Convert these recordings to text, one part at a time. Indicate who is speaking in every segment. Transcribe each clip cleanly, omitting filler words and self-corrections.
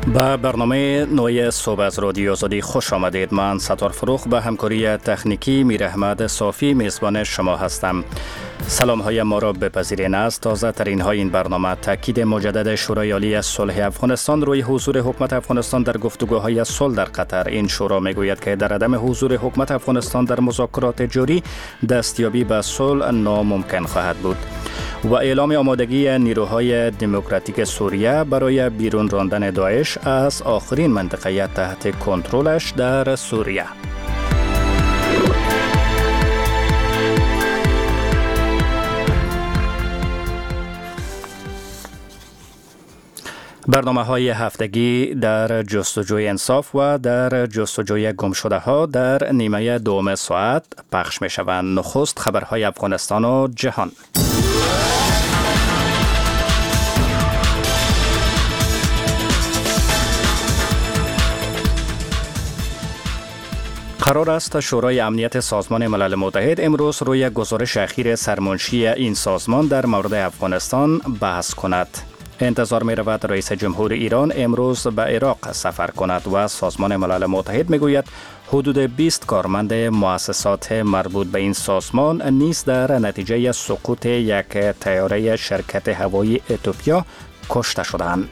Speaker 1: به برنامه نوی صبح از رادیو آزادی خوش آمدید. من ستار فروخ به همکاری تکنیکی میر احمد صافی میزبان شما هستم. سلام های ما را بپذیرین. از تازه ترین های این برنامه تاکید مجدد شورای عالی صلح افغانستان روی حضور حکومت افغانستان در گفتگوهای صلح در قطر. این شورا میگوید که در عدم حضور حکومت افغانستان در مذاکرات جاری دستیابی به صلح ناممکن خواهد بود. و اعلام آمادگی نیروهای دموکراتیک سوریه برای بیرون راندن داعش از آخرین منطقه تحت کنترلش در سوریه. برنامه‌های هفتگی در جستجوی انصاف و در جستجوی گمشده ها در نیمه دوم ساعت پخش می شوند. نخست خبرهای افغانستان و جهان. قرار است شورای امنیت سازمان ملل متحد امروز روی گزارش اخیر سرمنشی این سازمان در مورد افغانستان بحث کند. انتظار می رود رئیس جمهور ایران امروز به عراق سفر کند و سازمان ملل متحد می گوید حدود 20 کارمند مؤسسات مربوط به این سازمان نیز در نتیجه سقوط یک طیاره شرکت هوایی اتیوپیا کشته شدند.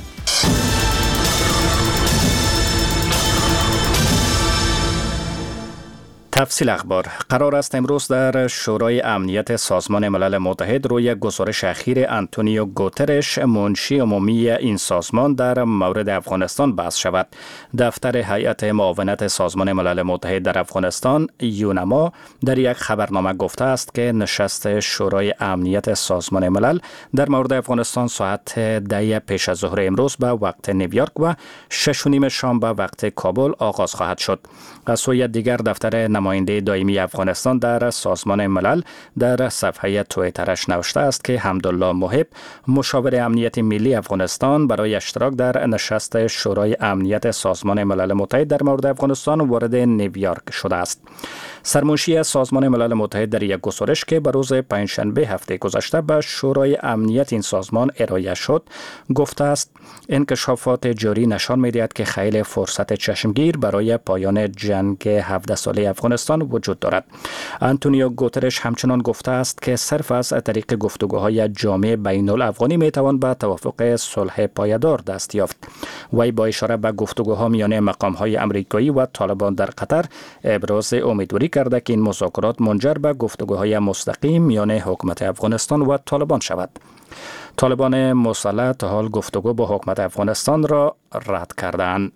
Speaker 1: تفصیل اخبار. قرار است امروز در شورای امنیت سازمان ملل متحد روی گزارش اخیر آنتونیو گوترش منشی عمومی این سازمان در مورد افغانستان بحث شود. دفتر هیئت معاونت سازمان ملل متحد در افغانستان یونما در یک خبرنامه گفته است که نشست شورای امنیت سازمان ملل در مورد افغانستان ساعت 10 پیش از ظهر امروز به وقت نیویورک و 6:30 شام به وقت کابل آغاز خواهد شد. از سوی دیگر دفتر نماینده دائمی افغانستان در سازمان ملل در صفحه توییترش نوشته است که حمدالله محب مشاور امنیت ملی افغانستان برای اشتراک در نشست شورای امنیت سازمان ملل متحد در مورد افغانستان وارد نیویورک شده است. سرمنشی سازمان ملل متحد در یک گزارش که به روز پنجشنبه هفته گذشته به شورای امنیت این سازمان ارائه شد گفته است انکشافات جاری نشان می‌دهد که خیلی فرصت چشمگیر برای پایان جنگ 17 ساله افغانستان وجود دارد. آنتونیو گوترش همچنان گفته است که صرف از طریق گفتگوهای جامع بین الافغانی میتوان به توافق صلح پایدار دست یافت. وی با اشاره به گفتگوها میان مقام‌های آمریکایی و طالبان در قطر ابراز امیدواری کرده که این مذاکرات منجر به گفتگوهای مستقیم میان حکومت افغانستان و طالبان شود. طالبان مسلح تا حال گفتگو با حکومت افغانستان را رد کردند.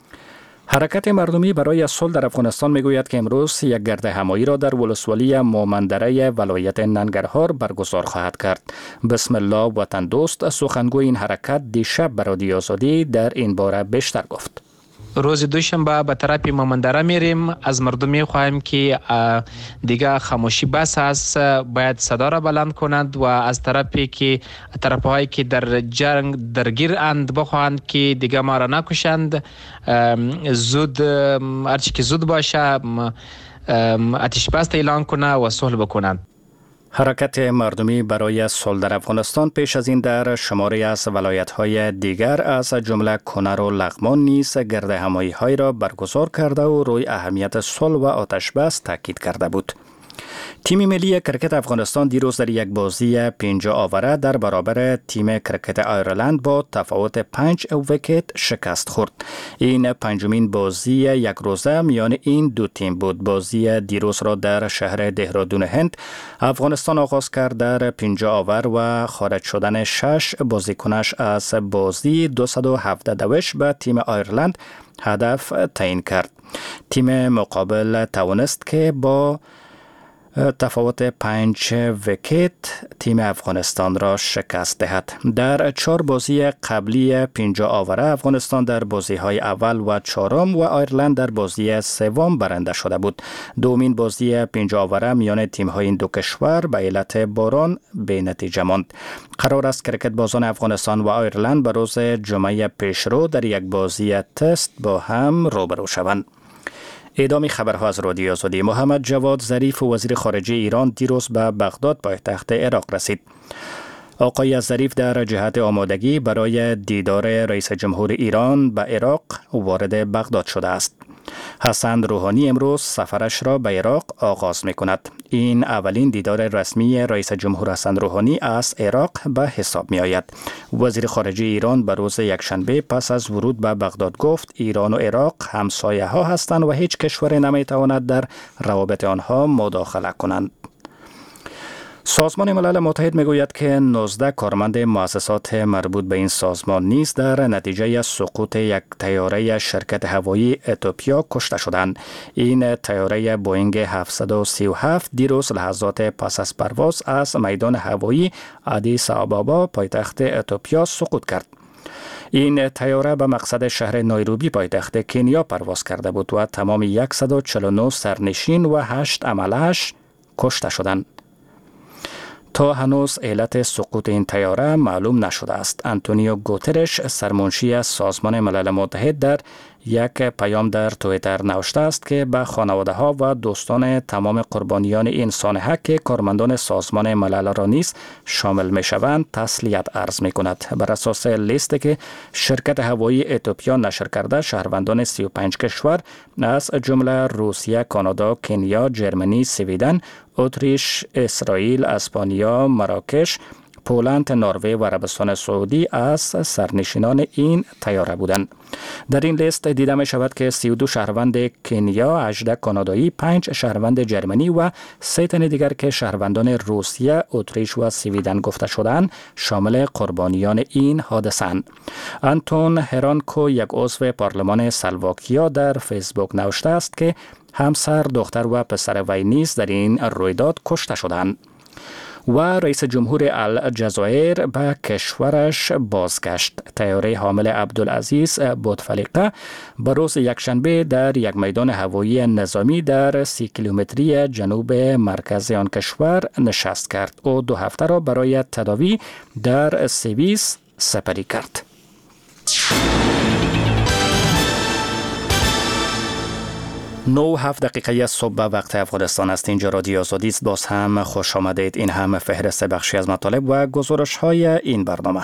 Speaker 1: حرکت مردمی برای صلح در افغانستان میگوید که امروز یک گرد همایی را در ولسوالی مومندره ولایت ننگرهار برگزار خواهد کرد. بسم الله وطن دوست سخنگوی این حرکت دیشب به رادیو آزادی در این باره بیشتر گفت.
Speaker 2: روز دوشنبه به طرف مومندره میریم. از مردم میخواهیم که دیگه خاموشی بس است، باید صدا را بلند کنند و از طرفهایی که در جنگ درگیر اند بخواهند که دیگه ما را نکشند. زود هرچی که زود باشه آتش بس اعلان کنه و صلح بکنند.
Speaker 1: حرکت مردمی برای صلح در افغانستان پیش از این در شماری از ولایت‌های دیگر از جمله کنر و لغمان نیز گرد همایی‌های را برگزار کرده و روی اهمیت صلح و آتش بس تاکید کرده بود. تیم ملی کرکت افغانستان دیروز در یک بازی 5 آوره در برابر تیم کرکت آیرلند با تفاوت 5 ویکت شکست خورد. این پنجمین بازی یک روزه میان این دو تیم بود. بازی دیروز را در شهر دهرادون هند افغانستان آغاز کرد. در 5 آور و خارج شدن 6 بازیکنش از بازی 217 دوش به تیم آیرلند هدف تعیین کرد. تیم مقابل توانست که با تفاوت 5 ویکت تیم افغانستان را شکست دهد. در 4 بازی قبلی 5 آوره افغانستان در بازی‌های اول و چهارم و آیرلند در بازی سوم برنده شده بود. دومین بازی 5 آوره میان تیم‌های این دو کشور به علت باران بی نتیجه ماند. قرار است کرکت بازان افغانستان و آیرلند به روز جمعه پیشرو در یک بازی تست با هم روبرو شوند. ادامه خبرها از رادیو آزادی. محمد جواد ظریف وزیر خارجه ایران دیروز به بغداد پایتخت عراق رسید. آقای ظریف در جهت آمادگی برای دیدار رئیس جمهور ایران به عراق وارد بغداد شده است. حسن روحانی امروز سفرش را به عراق آغاز می کند. این اولین دیدار رسمی رئیس جمهور حسن روحانی از عراق به حساب می آید. وزیر خارجه ایران به روز یکشنبه پس از ورود به بغداد گفت ایران و عراق همسایه ها هستند و هیچ کشوری نمی تواند در روابط آنها مداخله کنند. سازمان ملل متحد میگوید که 19 کارمند مؤسسات مربوط به این سازمان نیز در نتیجه سقوط یک طیاره شرکت هوایی اتیوپیا کشته شدند. این طیاره بوئینگ 737 دیروز لحظات پس از پرواز از میدان هوایی آدیس آبابا پایتخت اتیوپیا سقوط کرد. این طیاره به مقصد شهر نایروبی پایتخت کنیا پرواز کرده بود و تمام 149 سرنشین و 8 عمله‌اش کشته شدند. تا هنوز علت سقوط این طیاره معلوم نشده است. آنتونیو گوترش سرمنشی سازمان ملل متحد در یک پیام در توییتر نوشته است که به خانواده ها و دوستان تمام قربانیان این سانحه که کارمندان سازمان ملل را نیز شامل می شوند تسلیت عرض می کند. بر اساس لیستی که شرکت هوایی اتیوپیا نشر کرده، شهروندان 35 کشور از جمله روسیه، کانادا، کنیا، جرمنی، سویدن، اتریش، اسرائیل، اسپانیا، مراکش، پولند، نروژ و عربستان سعودی از سرنشینان این طیاره بودند. در این لیست دیده می شود که 32 شهروند کنیا، 18 کانادایی، 5 شهروند جرمنی و 3 تن دیگر که شهروندان روسیه، اتریش و سویدن گفته شدند شامل قربانیان این حادثه اند. آنتون هرانکو، یک عضو پارلمان اسلواکیا، در فیسبوک نوشته است که همسر، دختر و پسر وی نیز در این رویداد کشته شدند. و رئیس جمهور الجزایر به کشورش بازگشت. طیاره حامل عبدالعزیز بوتفلیقه به روز یکشنبه در یک میدان هوایی نظامی در 30 کیلومتری جنوب مرکز آن کشور نشست کرد. او 2 هفته را برای تداوی در سوئیس سپری کرد. 9:07 دقیقه صبح وقت افغانستان است. اینجا رادیو آزادی است. باز هم خوش آمدید. این هم فهرست بخشی از مطالب و گزارش های این برنامه.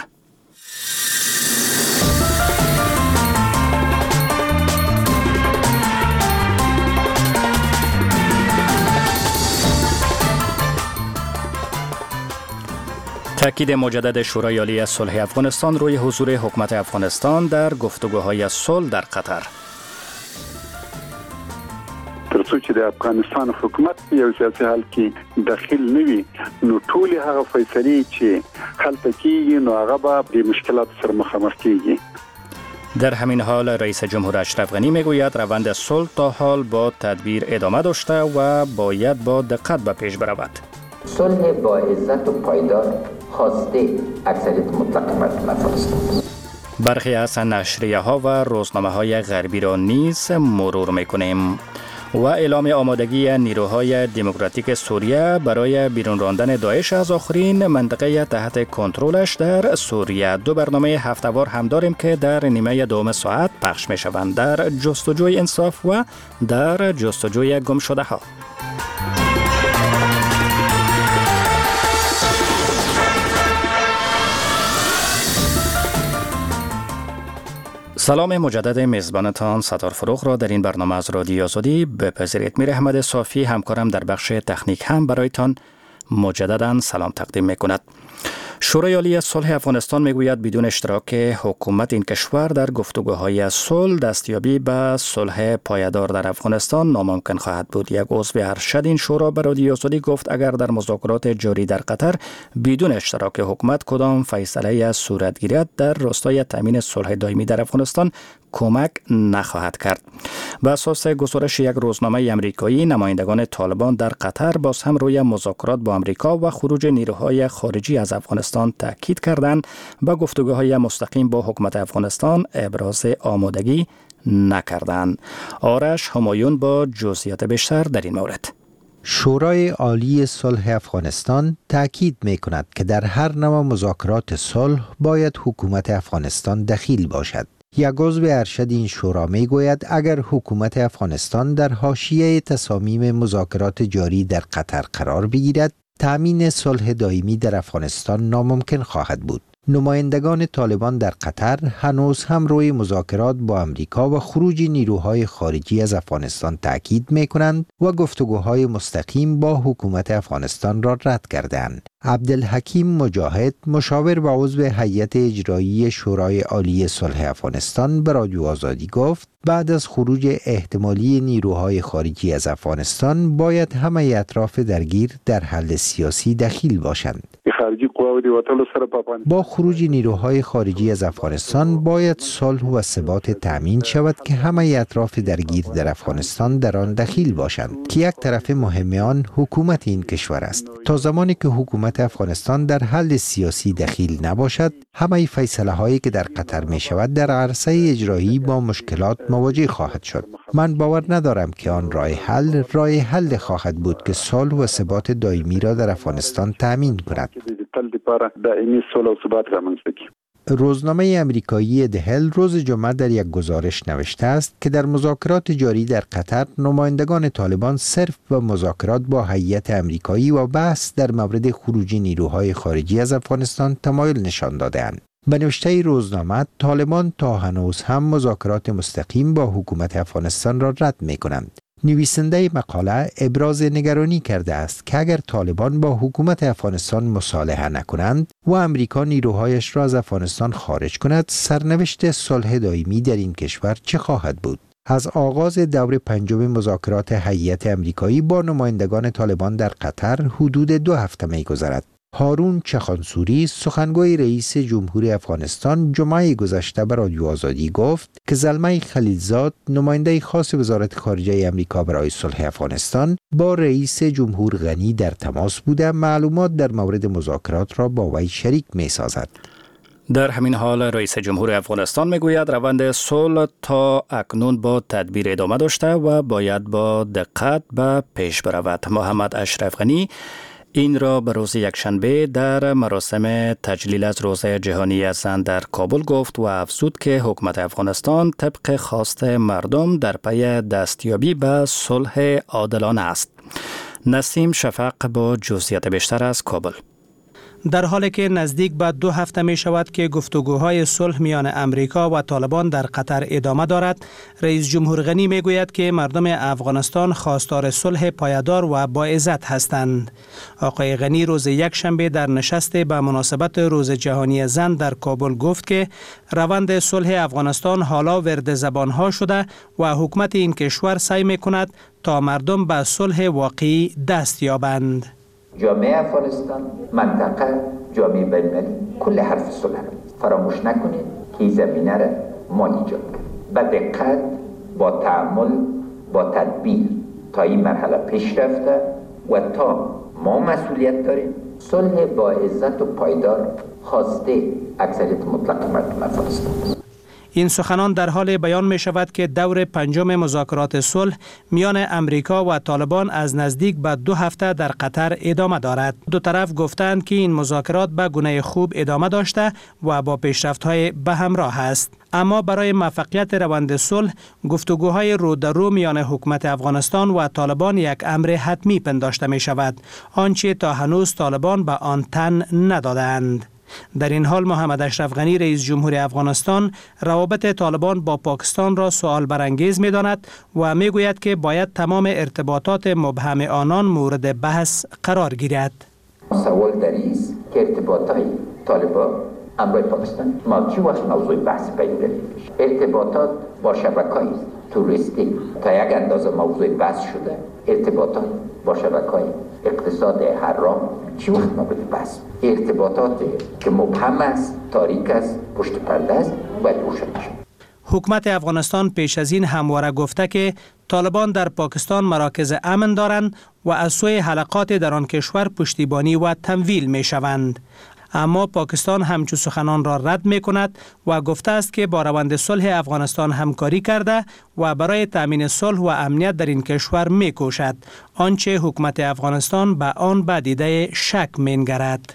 Speaker 1: تأکید مجدد شورای عالی صلح افغانستان روی حضور حکومت افغانستان در گفتگوهای صلح در قطر.
Speaker 3: ترڅو چې د افغانستان حکومت یو سیاسي حل کې داخل نوي نو ټول هغه فیصلې چې هلته کیږي نو هغه به د مشکلات سره مخامخ کیږي.
Speaker 1: در همین حال رئیس جمهور اشرف غنی میگوید روند صلح تا حال با تدبیر ادامه داشته و باید با دقت به پیش برود.
Speaker 4: صلح با عزت و پایدار خواسته اکثریت مطلق مردم افغانستان.
Speaker 1: برخی از نشریه ها و روزنامه های غربی را نیز مرور میکنیم. و اعلام آمادگی نیروهای دموکراتیک سوریه برای بیرون راندن داعش از آخرین منطقه تحت کنترلش در سوریه. 2 برنامه هفته‌وار هم داریم که در نیمه دوم ساعت پخش می شوند. در جستجوی انصاف و در جستجوی گم شده ها. سلام مجدد میزبانتان ستار فروغ را در این برنامه از رادیو آزادی بپذیرید. میر احمد صافی همکارم در بخش تکنیک هم برایتان مجددا سلام تقدیم میکند. شورای عالی صلح افغانستان میگوید بدون اشتراک حکومت این کشور در گفتگوهای صلح دستیابی به صلح پایدار در افغانستان ناممکن خواهد بود. یک عضو ارشد این شورا به رادیو آزادی گفت اگر در مذاکرات جاری در قطر بدون اشتراک حکومت کدام فیصله صورت گیرد در راستای تامین صلح دائمی در افغانستان کمک نخواهد کرد. به اساس گزارش یک روزنامه آمریکایی، نمایندگان طالبان در قطر باز هم روی مذاکرات با آمریکا و خروج نیروهای خارجی از افغانستان تاکید کردند و گفتگوهای مستقیم با حکومت افغانستان ابراز آمادگی نکردند. آرش همایون با جزئیات بیشتر در این مورد.
Speaker 5: شورای عالی صلح افغانستان تاکید می‌کند که در هر نوع مذاکرات صلح باید حکومت افغانستان دخیل باشد. یک عضو ارشد این شورا میگوید اگر حکومت افغانستان در حاشیه تصامیم مذاکرات جاری در قطر قرار بگیرد تأمین صلح دائمی در افغانستان ناممکن خواهد بود. نمایندگان طالبان در قطر هنوز هم روی مذاکرات با امریکا و خروج نیروهای خارجی از افغانستان تاکید می‌کنند و گفتگوهای مستقیم با حکومت افغانستان را رد کردند. عبدالحکیم مجاهد، مشاور و عضو هیئت اجرایی شورای عالی صلح افغانستان، به رادیو آزادی گفت بعد از خروج احتمالی نیروهای خارجی از افغانستان باید همه اطراف درگیر در حل سیاسی دخیل باشند. با خروج نیروهای خارجی از افغانستان باید صلح و ثبات تأمین شود که همه اطراف درگیر در افغانستان در آن دخیل باشند که یک طرف مهم آن حکومت این کشور است. تا زمانی که حکومت افغانستان در حل سیاسی دخیل نباشد، همه فیصله هایی که در قطر می شود در عرصه اجرایی با مشکلات مواجه خواهد شد. من باور ندارم که آن راه حل خواهد بود که صلح و ثبات دائمی را در افغانستان تأمین کند. روزنامه امریکایی دهل روز جمعه در یک گزارش نوشته است که در مذاکرات جاری در قطر نمایندگان طالبان صرف به مذاکرات با هیئت امریکایی و بحث در مورد خروج نیروهای خارجی از افغانستان تمایل نشان داده‌اند. به نوشته روزنامه، طالبان تا هنوز هم مذاکرات مستقیم با حکومت افغانستان را رد می‌کنند. نویسنده مقاله ابراز نگرانی کرده است که اگر طالبان با حکومت افغانستان مصالحه نکنند و امریکا نیروهایش را از افغانستان خارج کند، سرنوشت صلح دائمی در این کشور چه خواهد بود؟ از آغاز دور پنجم مذاکرات هیئت امریکایی با نمایندگان طالبان در قطر حدود 2 هفته می‌گذرد. هارون چخانسوری، سخنگوی رئیس جمهور افغانستان، جمعه گذشته به رادیو آزادی گفت که زلمه خلیلزاد، نماینده خاص وزارت خارجه امریکا برای صلح افغانستان، با رئیس جمهور غنی در تماس بوده معلومات در مورد مذاکرات را با وی شریک می‌سازد.
Speaker 1: در همین حال رئیس جمهور افغانستان میگوید روند صلح تا اکنون با تدبیر ادامه داشته و باید با دقت به پیش برود. محمد اشرف غنی این را به روز یکشنبه در مراسم تجلیل از روز جهانی زن در کابل گفت و افزود که حکومت افغانستان طبق خواست مردم در پی دستیابی به صلح عادلانه است. نسیم شفق با جزئیات بیشتر از کابل.
Speaker 6: در حالی که نزدیک به 2 هفته می شود که گفتگوهای صلح میان امریکا و طالبان در قطر ادامه دارد، رئیس جمهور غنی می گوید که مردم افغانستان خواستار صلح پایدار و با عزت هستند. آقای غنی روز یکشنبه در نشست به مناسبت روز جهانی زن در کابل گفت که روند صلح افغانستان حالا ورد زبانها شده و حکومت این کشور سعی می کند تا مردم به صلح واقعی دست یابند.
Speaker 4: جامعه افغانستان، منطقه، جامعه بین‌المللی کل حرف صلح فراموش نکنید که این زمینه را ما ایجاد کردیم. با دقت، با تأمل، با تدبیر تا این مرحله پیش رفته و تا ما مسئولیت داریم صلح با عزت و پایدار خواسته اکثریت مطلق مردم افغانستان است.
Speaker 6: این سخنان در حال بیان می شود که دور پنجم مذاکرات صلح میان امریکا و طالبان از نزدیک به 2 هفته در قطر ادامه دارد. دو طرف گفتند که این مذاکرات به گونه خوب ادامه داشته و با پیشرفت‌های به همراه است. اما برای موفقیت روند صلح، گفتگوهای رو در رو میان حکومت افغانستان و طالبان یک امر حتمی پنداشته می شود، آنچه تا هنوز طالبان به آن تن ندادند. در این حال محمد اشرف غنی رئیس جمهور افغانستان روابط طالبان با پاکستان را سوال برانگیز می‌داند و می‌گوید که باید تمام ارتباطات مبهم آنان مورد بحث قرار گیرد.
Speaker 4: سوال در این است که ارتباطات طالبان همراه پاکستان ما چی وقت موضوع بحث پیدا ارتباطات با شبکه‌های توریستی تا یک اندازه موضوع بحث شده، ارتباطات با شبکه‌های اقتصاد حرام چی وقت مورد بحث، ارتباطات که مبهم است، تاریک است، پشت پرده است باید روشن شود.
Speaker 6: حکومت افغانستان پیش از این همواره گفته که طالبان در پاکستان مراکز امن دارند و از سوی حلقات در آن کشور پشتیبانی و تمویل می شوند. اما پاکستان همچو سخنان را رد می کند و گفته است که با روند صلح افغانستان همکاری کرده و برای تأمین صلح و امنیت در این کشور می کوشد، آنچه حکومت افغانستان به آن به دیده شک می نگرد.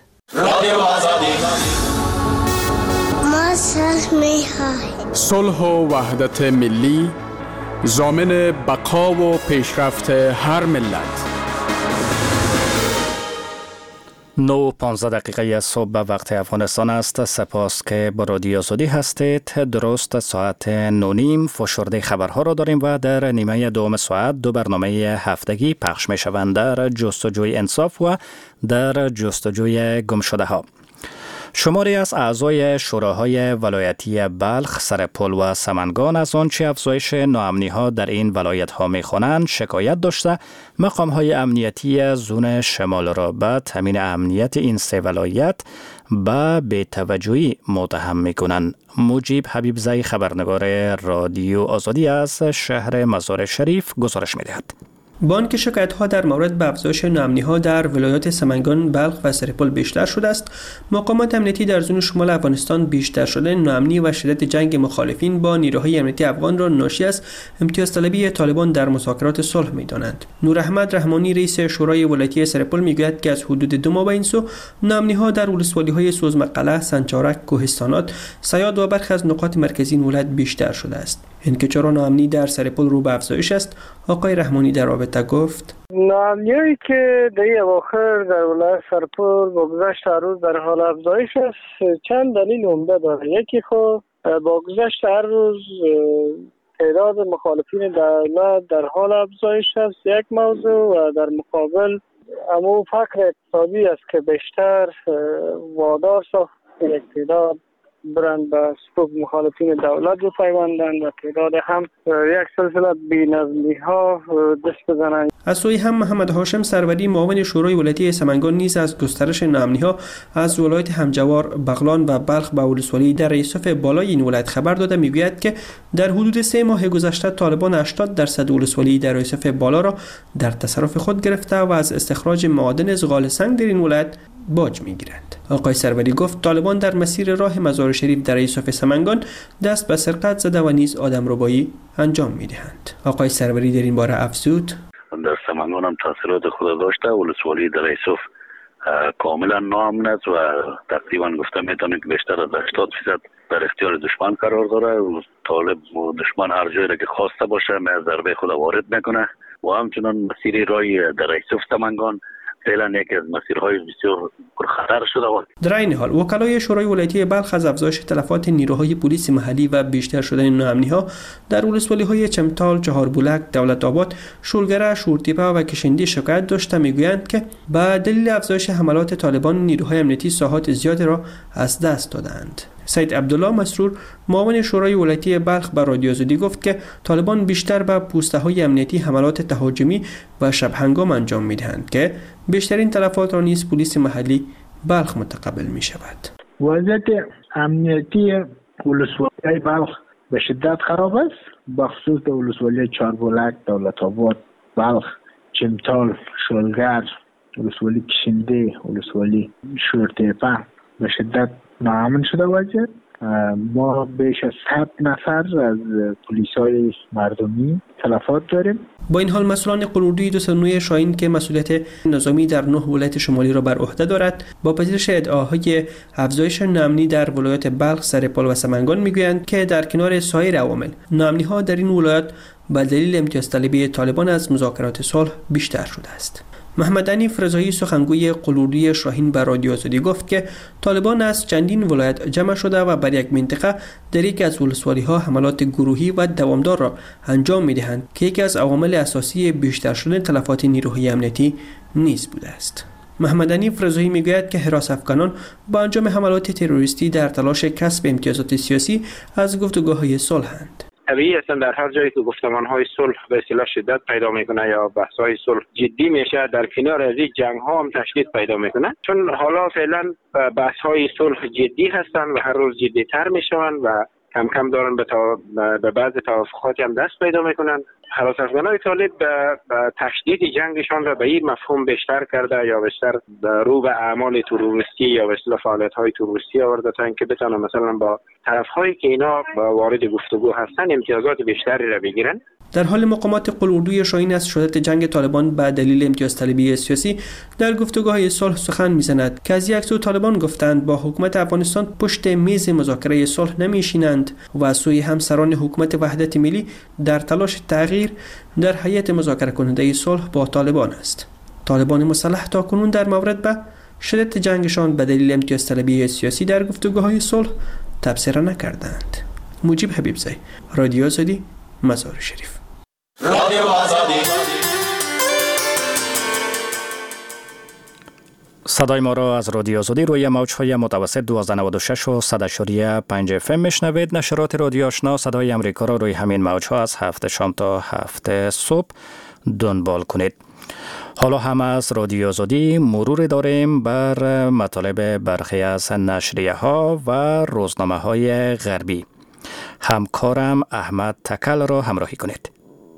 Speaker 7: ما صلح می خواهیم.
Speaker 8: صلح و وحدت ملی ضامن بقا و پیشرفت هر ملت.
Speaker 1: 9:15 صبح به وقت افغانستان است. سپاس که با رادیو آزادی هستید. درست ساعت 9:30 فشرده خبرها را داریم و در نیمه دوم ساعت 2 برنامه هفتگی پخش می شوند، در جستجوی انصاف و در جستجوی گمشده ها. شماری از اعضای شوراهای ولایتی بلخ، سرپل و سمنگان از آنچه افزایش ناامنی‌ها در این ولایت‌ها می‌خوانند شکایت داشته مقام‌های امنیتی زون شمال را به تامین امنیت این سه ولایت به بی‌توجهی متهم می‌کنند. مجیب حبیبزی خبرنگار رادیو آزادی از شهر مزار شریف گزارش می‌دهد.
Speaker 9: بانک شکایت‌ها در مورد به افزایش ناامنی‌ها در ولایات سمنگان، بلخ و سرپل بیشتر شده است. مقامات امنیتی در زون شمال افغانستان بیشتر شدن ناامنی و شدت جنگ مخالفین با نیروهای امنیتی افغان را ناشی از امتیازطلبی طالبان در مذاکرات صلح می‌دانند. نور احمد رحمانی رئیس شورای ولایتی سرپل می‌گوید که از حدود 2 ماه به این سو ناامنی‌ها در ولسوالی‌های سوزمقله، سنچارک، کوهستانات، سیاد و برخی از نقاط مرکزی این ولایت بیشتر شده است. اینکه چرا ناامنی در سرپل رو به افزایش است، آقای رحمانی در رابطه گفت:
Speaker 10: ناامنی‌ای که در اواخر در ولایت سرپل با گذشت هر روز در حال افزایش است، چند دلیل عمده داره. یکی خب با گذشت هر روز تعداد مخالفین دولت در حال افزایش است، یک موضوع، و در مقابل امو فقر اقتصادی است که بیشتر وادار ساخت یک تعداد برند به صفوف مخالفین دولت بپیوندند و تعداد هم یک سلسله بی‌نظمی‌ها دست بزنند.
Speaker 9: از سوی هم محمد هاشم سروری معاون شورای ولایتی سمنگان نیز از گسترش ناامنی‌ها از ولایت همجوار، بغلان و بلخ به ولسوالی در یوسف بالای این ولایت خبر داده. میگوید که در حدود 3 ماه گذشته طالبان 80% ولسوالی در یوسف بالا را در تصرف خود گرفته و از استخراج معادن زغال سنگ در این ولایت باج میگیرند. آقای سروری گفت طالبان در مسیر راه مزار شریف در یوسف سمنگان دست به سرقت زده و نیز آدمربایی انجام میدهند. آقای سروری در این باره افزود:
Speaker 11: در سمنگان هم تاثیرات خود داشته. ولسوالی در یوسف کاملا ناامن است و تقریبا گفته میتونیم که بیشتر از 80% در اختیار دشمن قرار داره و طالب و دشمن هر جایی را که خواسته باشه ضربه خود وارد میکنه و همچنان مسیر راه در یوسف سمنگان فعلا یکی از مسیرهای بسیار پرخطر شده است.
Speaker 9: در این حال وکلای شورای ولایتی بلخ از افزایش تلفات نیروهای پلیس محلی و بیشتر شدن ناامنی‌ها در ولسوالی‌های چمتال، چهاربولک، دولت‌آباد، شولگره، شورتیپه و کشندی شکایت داشته. میگویند که به دلیل افزایش حملات طالبان نیروهای امنیتی ساحات زیادی را از دست دادند. سید عبدالله مسرور معاون شورای ولایتی بلخ به رادیو آزادی گفت که طالبان بیشتر به پوسته‌های امنیتی حملات تهاجمی و شب هنگام انجام می‌دهند که بیشترین تلفات را نیز پلیس محلی بلخ متقبل می‌شود.
Speaker 12: وضعیت امنیتی ولسوالی بلخ به شدت خراب است، بخصوص در ولسوالی چهاربولک، دولت‌آباد، بلخ، چمتال، شولگر، ولسوالی کشنده، ولسوالی شورتیپه به شدت ناامن شده وضعیت. ما بیش از 100 نفر از پلیسای مردمی تلفات داریم.
Speaker 9: با این حال مسئولان قلوردوی 209 شاهین که مسئولیت نظامی در 9 ولایت شمالی را بر عهده دارد با پذیرش ادعاهای افزایش ناامنی در ولایت بلخ، سرپل و سمنگان میگویند که در کنار سایر عوامل ناامنی‌ها در این ولایت به دلیل امتیازطلبی طالبان از مذاکرات صلح بیشتر شده است. محمد عنیف رضایی سخنگوی قلوردوی شاهین به رادیو آزادی گفت که طالبان از چندین ولایت جمع شده و بر یک منطقه در یکی از ولسوالی‌ها حملات گروهی و دوامدار را انجام می‌دهند که یکی از عوامل اساسی بیشتر شدن تلفات نیروهای امنیتی نیز بوده است. محمد عنیف رضایی میگوید که حراس افغانان با انجام حملات تروریستی در تلاش کسب امتیازات سیاسی از گفتگوهای صلح‌اند.
Speaker 13: طبیعی هستن در هر جایی که گفتمان‌های صلح به اصطلاح شدت پیدا میکنه یا بحث‌های صلح جدی میشه، در کنار از این جنگ‌ها هم تشدید پیدا میکنه، چون حالا فعلا بحث‌های صلح جدی هستن و هر روز جدی‌تر میشون و کم کم دارن به بعض توافقاتی هم دست پیدا میکنن. حراس افغانای طالب به تشدید جنگشان را به این مفهوم بیشتر کرده یا بیشتر رو به اعمال تروریستی یا به اصطلاح فعالیت‌های تروریستی آورده تا اینکه بتونن مثلا با طرف‌هایی که اینا وارد گفتگو هستن امتیازات بیشتری را بگیرن.
Speaker 9: در حال مقامات قلوردوی شاهین از شدت جنگ طالبان به دلیل امتیازطلبی سیاسی در گفتگوهای صلح سخن میزند که از یک سو طالبان گفتند با حکومت افغانستان پشت میز مذاکره صلح نمیشینند و از سوی همسران حکومت وحدت ملی در تلاش تغییر در هیئت مذاکره کننده صلح با طالبان است. طالبان مسلح تاکنون در مورد به شدت جنگشان به دلیل امتیاز طلبی سیاسی در گفتگوهای صلح تبصره نکردند. مجیب حبیبزی، رادیو آزادی، مزار شریف. رادیو آزادی.
Speaker 1: صدای ما را از رادیو آزادی روی موج‌های متوسط 1296 و 100.5 FM میشنوید. نشرات رادیو آشنا صدای امریکا را روی همین موج‌ها از 7 شام تا 7 صبح دنبال کنید. حالا هم از رادیو آزادی مرور داریم بر مطالب برخی از نشریه‌ها و روزنامه‌های غربی. همکارم احمد تکل را همراهی کنید.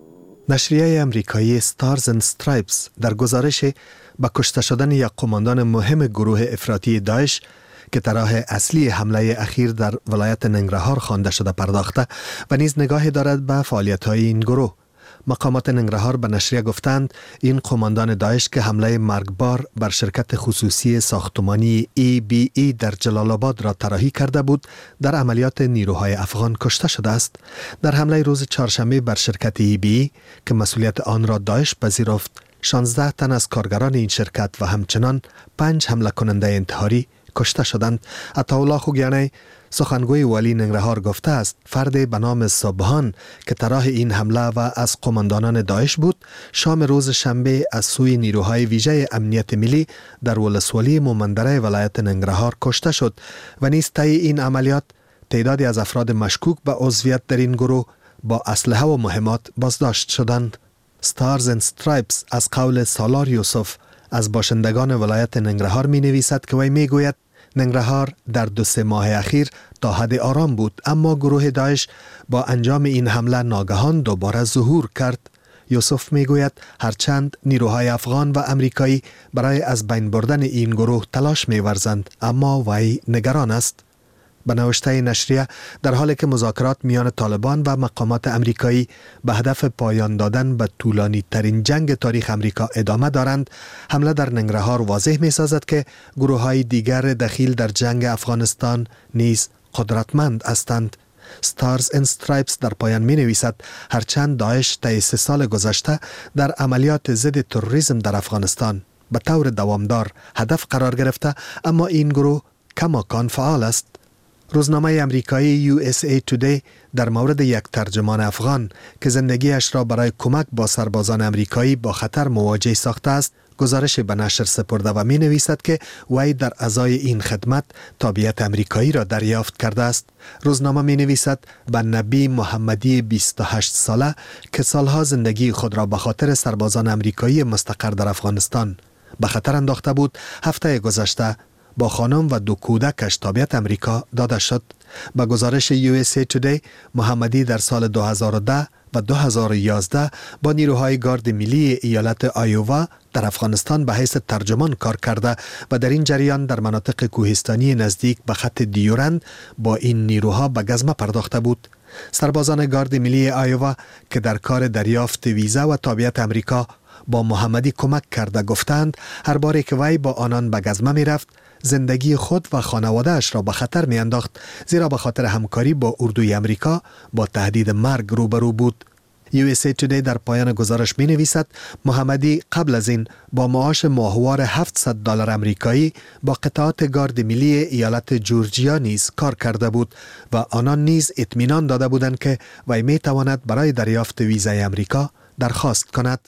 Speaker 14: نشریه امریکایی ستارز اند استرایپس در گزارش به کشته شدن یک قماندان مهم گروه افراطی داعش که طرح اصلی حمله اخیر در ولایت ننگرهار خوانده شده پرداخته و نیز نگاه دارد به فعالیت‌های این گروه. مقامات ننگرهار به نشریه گفتند این قماندان داعش که حمله مرگبار بر شرکت خصوصی ساختمانی EBE در جلال آباد را طراحی کرده بود در عملیات نیروهای افغان کشته شده است. در حمله روز چهارشنبه بر شرکت EBE که مسئولیت آن را داعش پذیرفت 16 تن از کارگران این شرکت و همچنان 5 حمله کننده انتحاری کشته شدند. عطاالله خوگیانی سخنگوی والی ننگرهار گفته است فرد به نام صبحان که طرح این حمله و از قماندانان داعش بود شام روز شنبه از سوی نیروهای ویژه امنیت ملی در ولسوالی مومندره ولایت ننگرهار کشته شد و نیز طی این عملیات تعدادی از افراد مشکوک به عضویت در این گروه با اسلحه و مهمات بازداشت شدند. ستارز اند استرایپس از قول سالار یوسف از باشندگان ولایت ننگرهار می نویسد که وی می گوید ننگرهار در 2-3 ماه اخیر تا حد آرام بود، اما گروه داعش با انجام این حمله ناگهان دوباره ظهور کرد. یوسف می گوید هرچند نیروهای افغان و امریکایی برای از بین بردن این گروه تلاش می ورزند، اما وی نگران است. به نوشته نشریه در حالی که مذاکرات میان طالبان و مقامات امریکایی به هدف پایان دادن به طولانی ترین جنگ تاریخ امریکا ادامه دارند، حمله در ننگرهار واضح می سازد که گروه های دیگر دخیل در جنگ افغانستان نیز قدرتمند هستند. ستارز اند استرایپس در پایان می نویسد هرچند داعش طی 3 سال گذشته در عملیات ضد تروریسم در افغانستان به طور دوامدار هدف قرار گرفته، اما این گروه کماکان فعال است. روزنامه امریکایی USA Today در مورد یک ترجمان افغان که زندگیش را برای کمک با سربازان امریکایی با خطر مواجه ساخته است گزارش به نشر سپرده و می نویسد که وی در ازای این خدمت تابعیت امریکایی را دریافت کرده است. روزنامه می نویسد به نبی محمدی 28 ساله که سالها زندگی خود را به خاطر سربازان امریکایی مستقر در افغانستان به خطر انداخته بود، هفته گذشته با خانم و 2 کودکش تابعیت امریکا داده شد. به گزارش USA Today محمدی در سال 2010 و 2011 با نیروهای گارد ملی ایالت آیووا در افغانستان به حیث ترجمان کار کرده و در این جریان در مناطق کوهستانی نزدیک به خط دیورند با این نیروها به گزمه پرداخته بود. سربازان گارد ملی آیووا که در کار دریافت ویزا و تابعیت امریکا با محمدی کمک کرده گفتند هر باری که وی با آنان به گزمه می رفت زندگی خود و خانواده اش را به خطر می انداخت، زیرا به خاطر همکاری با اردوی امریکا با تهدید مرگ روبرو بود. USA Today در پایان گزارش می نویسد محمدی قبل از این با معاش ماهوار $700 امریکایی با قطعات گارد ملی ایالت جورجیا نیز کار کرده بود و آنان نیز اطمینان داده بودند که وی می تواند برای دریافت ویزای امریکا درخواست کند.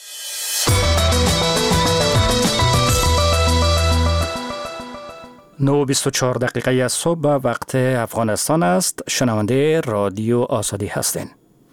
Speaker 1: 9:24 دقیقه از صبح وقت افغانستان است. شنونده رادیو آزادی هستین.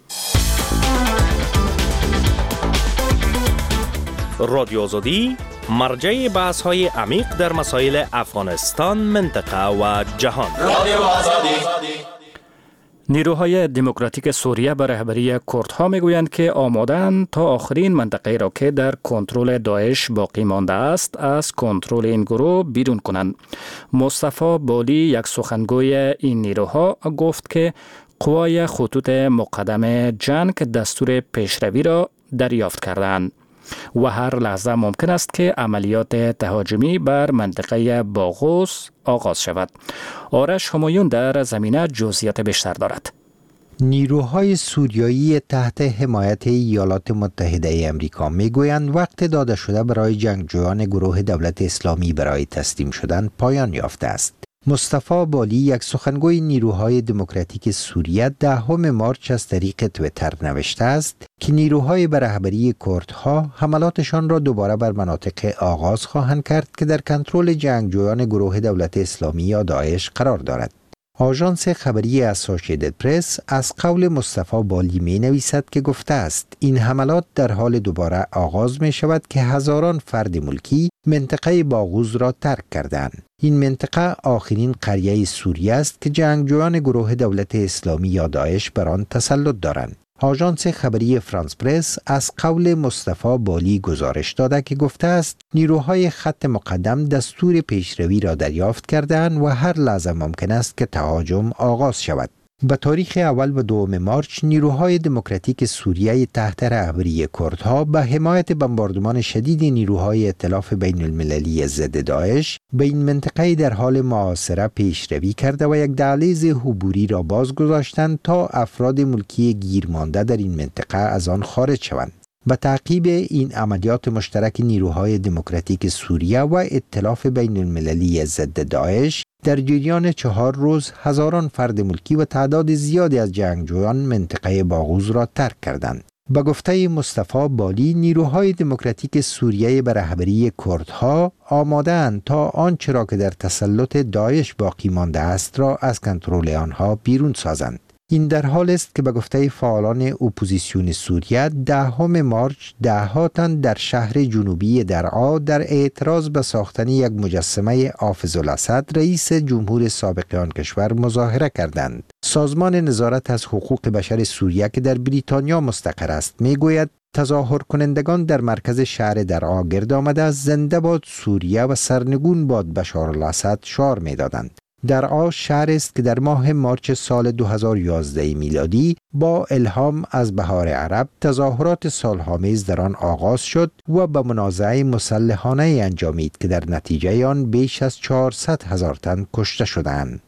Speaker 15: رادیو آزادی مرجع بحث های عمیق در مسائل افغانستان، منطقه و جهان. رادیو آزادی.
Speaker 1: نیروهای دموکراتیک سوریه به رهبری کردها میگویند که آمادند تا آخرین منطقه را که در کنترل داعش باقی مانده است از کنترل این گروه بیرون کنند. مصطفی بالی یک سخنگوی این نیروها گفت که قوای خطوط مقدم جنگ دستور پیشروی را دریافت کردند و هر لحظه ممکن است که عملیات تهاجمی بر منطقه باغوس آغاز شود. آرش همایون در زمینه جزئیات بیشتر دارد.
Speaker 5: نیروهای سوریایی تحت حمایت ایالات متحده آمریکا میگویند وقت داده شده برای جنگجویان گروه دولت اسلامی برای تسلیم شدن پایان یافته است. مصطفی بالی، یک سخنگوی نیروهای دموکراتیک سوریه، 10 مارس از طریق تویتر نوشته است که نیروهای به رهبری کردها حملاتشان را دوباره بر مناطق آغاز خواهند کرد که در کنترل جنگجویان گروه دولت اسلامی یا داعش قرار دارد. آژانس خبری اسوسییتد پرس از قول مصطفی بالی می نویسد که گفته است این حملات در حال دوباره آغاز می شود که هزاران فرد ملکی منطقه باغوز را ترک کردند. این منطقه آخرین قریه سوریه است که جنگجویان گروه دولت اسلامی یا داعش بر آن تسلط دارند. آژانس خبری فرانس پرس از قول مصطفی بالی گزارش داده که گفته است نیروهای خط مقدم دستور پیشروی را دریافت کردند و هر لحظه ممکن است که تهاجم آغاز شود. به تاریخ اول و 2 مارس نیروهای دموکراتیک سوریه تحت رهبری کردها به حمایت بمباردمان شدید نیروهای ائتلاف بین المللی ضد داعش به این منطقه در حال محاصره پیشروی کرده و یک دهلیز عبوری را باز گذاشتند تا افراد ملکی گیرمانده در این منطقه از آن خارج شوند. به تعقیب این عملیات مشترک نیروهای دموکراتیک سوریه و ائتلاف بین المللی ضد داعش در جریان 4 روز هزاران فرد ملکی و تعداد زیادی از جنگجویان منطقه باغوز را ترک کردند. به گفته مصطفی بالی، نیروهای دموکراتیک سوریه به رهبری کردها آماده‌اند تا آنچه را که در تسلط داعش باقی مانده است را از کنترل آنها بیرون سازند. این در حال است که به گفته فعالان اپوزیسیون سوریه 10 مارس 10 تن در شهر جنوبی درعا در اعتراض به ساختن یک مجسمه حافظ الاسد رئیس جمهور سابق آن کشور مظاهره کردند. سازمان نظارت از حقوق بشر سوریه که در بریتانیا مستقر است میگوید تظاهر کنندگان در مرکز شهر درعا گرد آمده زنده باد سوریه و سرنگون باد بشار الاسد شعار میدادند. درعا شهر است که در ماه مارس سال 2011 میلادی با الهام از بهار عرب تظاهرات صلح‌آمیز در آن آغاز شد و به منازعه مسلحانه انجامید که در نتیجه آن بیش از 400,000 تن کشته شدند.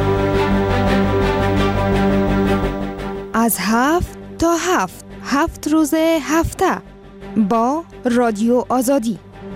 Speaker 16: از 7 تا 7 روز هفته با رادیو آزادی.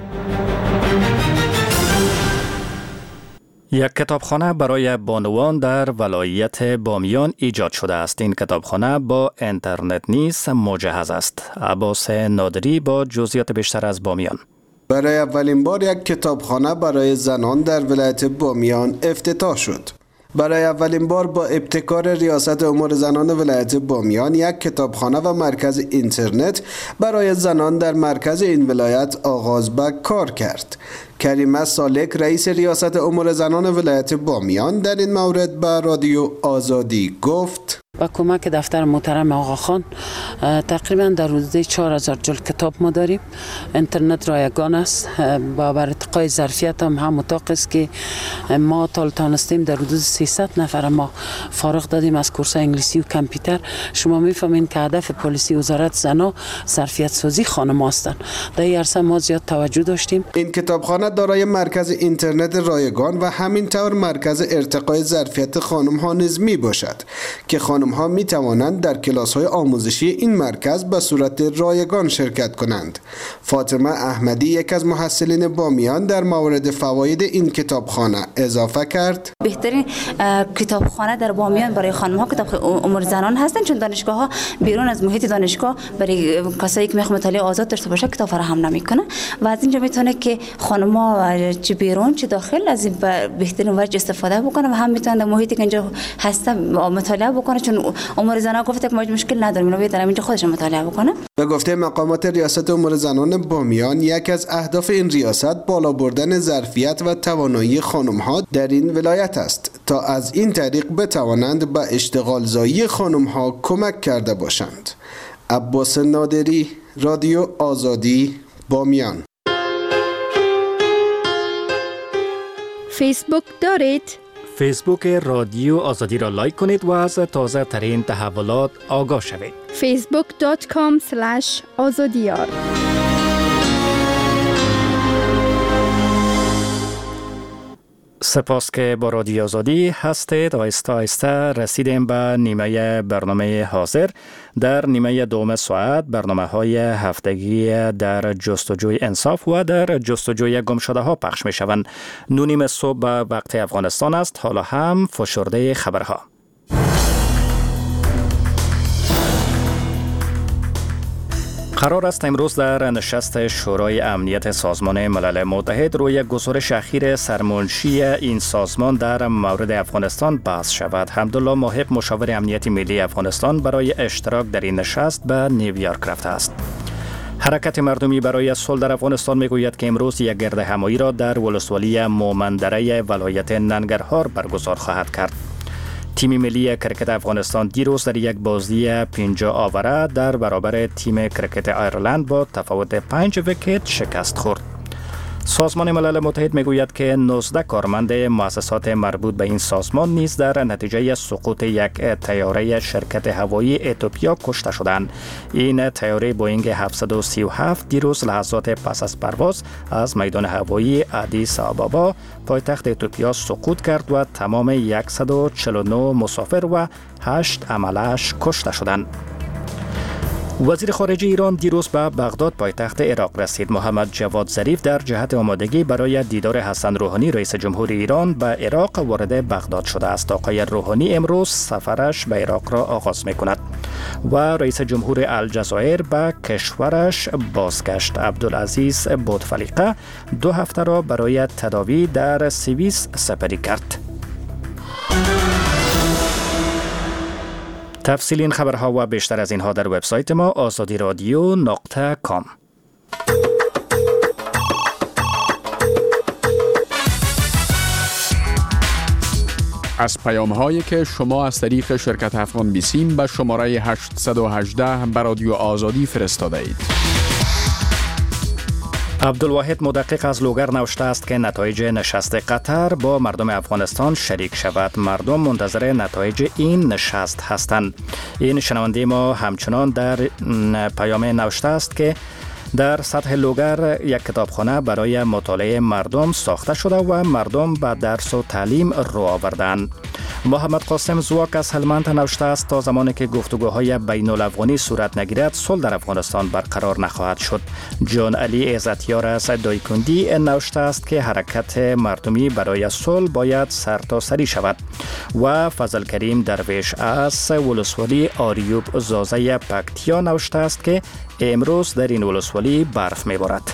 Speaker 1: یک کتابخانه برای بانوان در ولایت بامیان ایجاد شده است. این کتابخانه با اینترنت نیز مجهز است. عباس نادری با جزئیات بیشتر از بامیان.
Speaker 17: برای اولین بار یک کتابخانه برای زنان در ولایت بامیان افتتاح شد. برای اولین بار با ابتکار ریاست امور زنان ولایت بامیان یک کتابخانه و مرکز اینترنت برای زنان در مرکز این ولایت آغاز به کار کرد. کریمه سالک رئیس ریاست امور زنان ولایت بامیان در این مورد به رادیو آزادی گفت:
Speaker 18: با کمک دفتر محترم آقا خان تقریبا در حدود 4000 جلد کتاب ما داریم. اینترنت رایگان است. با بر ارتقای ظرفیت هم اتاق است که ما تانستیم در حدود 300 نفر ما فارغ دادیم از کورس انگلیسی و کامپیوتر. شما میفهمین که هدف پلیسی وزارت زنا ظرفیت سازی خانم هستند. در این عرصه ما زیاد توجه داشتیم.
Speaker 17: این کتابخانه دارای مرکز اینترنت رایگان و همینطور مرکز ارتقای ظرفیت خانم ها نیز می باشد که خانم ها می توانند در کلاس های آموزشی این مرکز به صورت رایگان شرکت کنند. فاطمه احمدی یک از محصلین بامیان در مورد فواید این کتابخانه اضافه کرد:
Speaker 19: بهترین کتابخانه در بامیان برای خانم ها کتاب امور زنان هستند، چون دانشگاه ها بیرون از محیط دانشگاه برای کسایی که میخوان مطالعه آزاد داشته باشه کتاب فراهم نمیکنه و از اینجا میتونه که خانم ها چه بیرون چه داخل از این بهترین وجه استفاده بکنه و هم میتونن در محیطی که اینجا هسته مطالعه بکنه، چون امور زنان گفته که ما مشکل نداریم، اینا بهتره اینجا خودشون مطالعه بکنه.
Speaker 17: به گفته مقامات ریاست امور زنان بامیان، یک از اهداف این ریاست بالا بردن ظرفیت و توانایی خانم ها در این ولایت است تا از این طریق بتوانند به اشتغال زایی خانم ها کمک کرده باشند. عباس نادری، رادیو آزادی، بامیان.
Speaker 16: فیسبوک دارید؟
Speaker 1: فیسبوک رادیو آزادی را لایک کنید و از تازه ترین تحولات آگاه شوید.
Speaker 16: facebook.com/azadiyar.
Speaker 1: سپاس که با رادیو آزادی هستید. آیسته آیسته رسیدیم به نیمه برنامه حاضر. در نیمه دوم ساعت برنامه های هفتگی در جستجوی انصاف و در جستجوی گمشده ها پخش می شوند. 9 صبح به وقت افغانستان است. حالا هم فشرده خبرها. قرار است امروز در نشست شورای امنیت سازمان ملل متحد روی گزارش اخیر سرمنشی این سازمان در مورد افغانستان بحث شود. حمدالله محب مشاور امنیت ملی افغانستان برای اشتراک در این نشست به نیویورک رفته است. حرکت مردمی برای صلح در افغانستان میگوید که امروز یک گرد همایی را در ولسوالی مومندره ولایت ننگرهار برگزار خواهد کرد. تیم ملی کرکت افغانستان دیروز در یک بازی 50 آوره در برابر تیم کرکت آیرلند با تفاوت 5 ویکت شکست خورد. سازمان ملل متحد میگوید که 19 کارمند مؤسسات مربوط به این سازمان نیز در نتیجه سقوط یک طیاره شرکت هوایی اتوپیا کشته شدند. این طیاره بوئینگ 737 دیروز لحظات پس از پرواز از میدان هوایی آدیس آبابا پایتخت اتوپیا سقوط کرد و تمام 149 مسافر و 8 عمله‌اش کشته شدند. وزیر خارجه ایران دیروز به بغداد پایتخت عراق رسید. محمد جواد ظریف در جهت آمادگی برای دیدار حسن روحانی رئیس جمهور ایران به عراق وارد بغداد شده است. آقای روحانی امروز سفرش به عراق را آغاز می‌کند و رئیس جمهور الجزایر به کشورش بازگشت. عبدالعزیز بوتفلیقه 2 هفته را برای تداوی در سوئیس سپری کرد. تفصیل این خبرها و بیشتر از اینها در وبسایت ما azadiradio.com.
Speaker 8: از پیام‌هایی که شما از طریق شرکت افغان بیسیم به شماره 818 به رادیو آزادی فرستاده اید.
Speaker 1: عبدالواحد مدقق از لوگر نوشته است که نتایج نشست قطر با مردم افغانستان شریک شود. مردم منتظر نتایج این نشست هستند. این شنونده ما همچنان در پیام نوشته است که در سطح لوگر یک کتابخانه برای مطالعه مردم ساخته شده و مردم به درس و تعلیم رو آوردند. محمد قاسم زواک از هلمند نوشته است تا زمانی که گفتگوهای بین الافغانی صورت نگیرد صلح در افغانستان برقرار نخواهد شد. جان علی عزتیار از دایکندی نوشته است که حرکت مردمی برای صلح باید سرتاسری شود و فضل کریم درویش از ولسوالی آریوب زازه پکتیا نوشته است که امروز در این ولسوالی برف میبارد.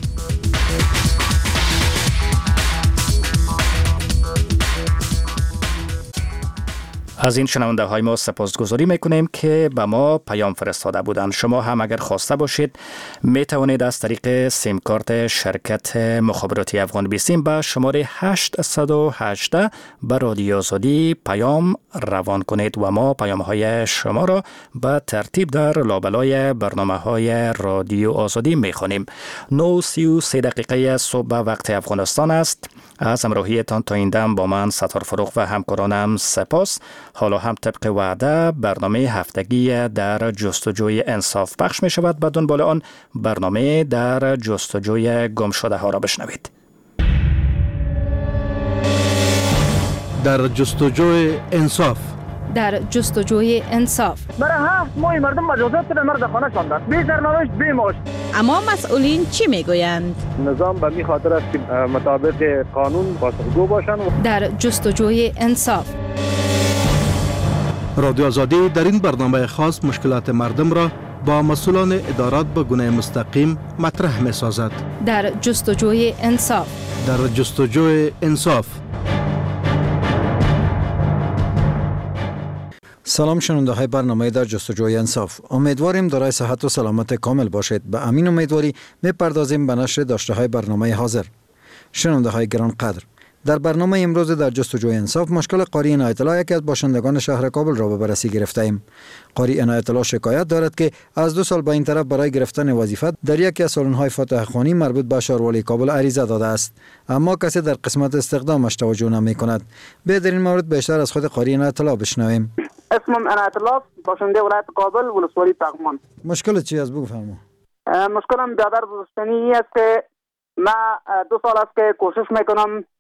Speaker 1: از این شنونده های ما سپاسگزاری میکنیم که به ما پیام فرستاده بودند. شما هم اگر خواسته باشید می توانید از طریق سیم کارت شرکت مخابراتی افغان بیسیم به شماره 818 به رادیو آزادی پیام روان کنید و ما پیام های شما را به ترتیب در لابلای برنامه های رادیو آزادی میخوانیم. 9:33 صبح به وقت افغانستان است. از همراهیتان تا این دم با من ستار فروغ و همکارانم سپاس. حالا هم طبق وعده برنامه هفتگی در جستجوی انصاف پخش می شود. به دنبال آن برنامه در جستجوی گمشده ها را بشنوید.
Speaker 20: در جستجوی انصاف.
Speaker 16: در جستجوی انصاف.
Speaker 10: برای 7 ماه مردم مجازات به مرد خانه شاندند. بی سرنوشت بی معاش.
Speaker 21: اما مسئولین چی میگویند؟
Speaker 10: نظام به می خاطر است که مطابق قانون پاسخگو باشند.
Speaker 16: در جستجوی انصاف.
Speaker 20: رادیو آزادی در این برنامه خاص مشکلات مردم را با مسئولان ادارات به گونه مستقیم مطرح می سازد.
Speaker 16: در جستجوی انصاف.
Speaker 20: در جستجوی انصاف.
Speaker 22: سلام شنونده های برنامه در جستجوی انصاف. امیدواریم دارای صحت و سلامت کامل باشید. به امین امیدواری میپردازیم به نشر داشته های برنامه حاضر. شنونده های گران قدر، در برنامه امروز در جستجوی انصاف مشکل قاری عنایت الله یکی از باشندگان شهر کابل را به بررسی گرفته ایم. قاری عنایت الله شکایت دارد که از 2 سال به این طرف برای گرفتن وظیفه در یکی از سالن‌های فاتح خوانی مربوط به شهروالی کابل عریضه داده است، اما کسی در قسمت استخدامش توجه نمی کند. به در این مورد بیشتر از خود قاری عنایت الله بشنویم.
Speaker 23: اسمم عنایت الله، باشنده ولایت کابل، ولسوالی پغمان.
Speaker 22: مشکل چی است بگو فرما.
Speaker 23: مشکلم برادر دوستانی است که ما 2 سال است که کوشش میکنم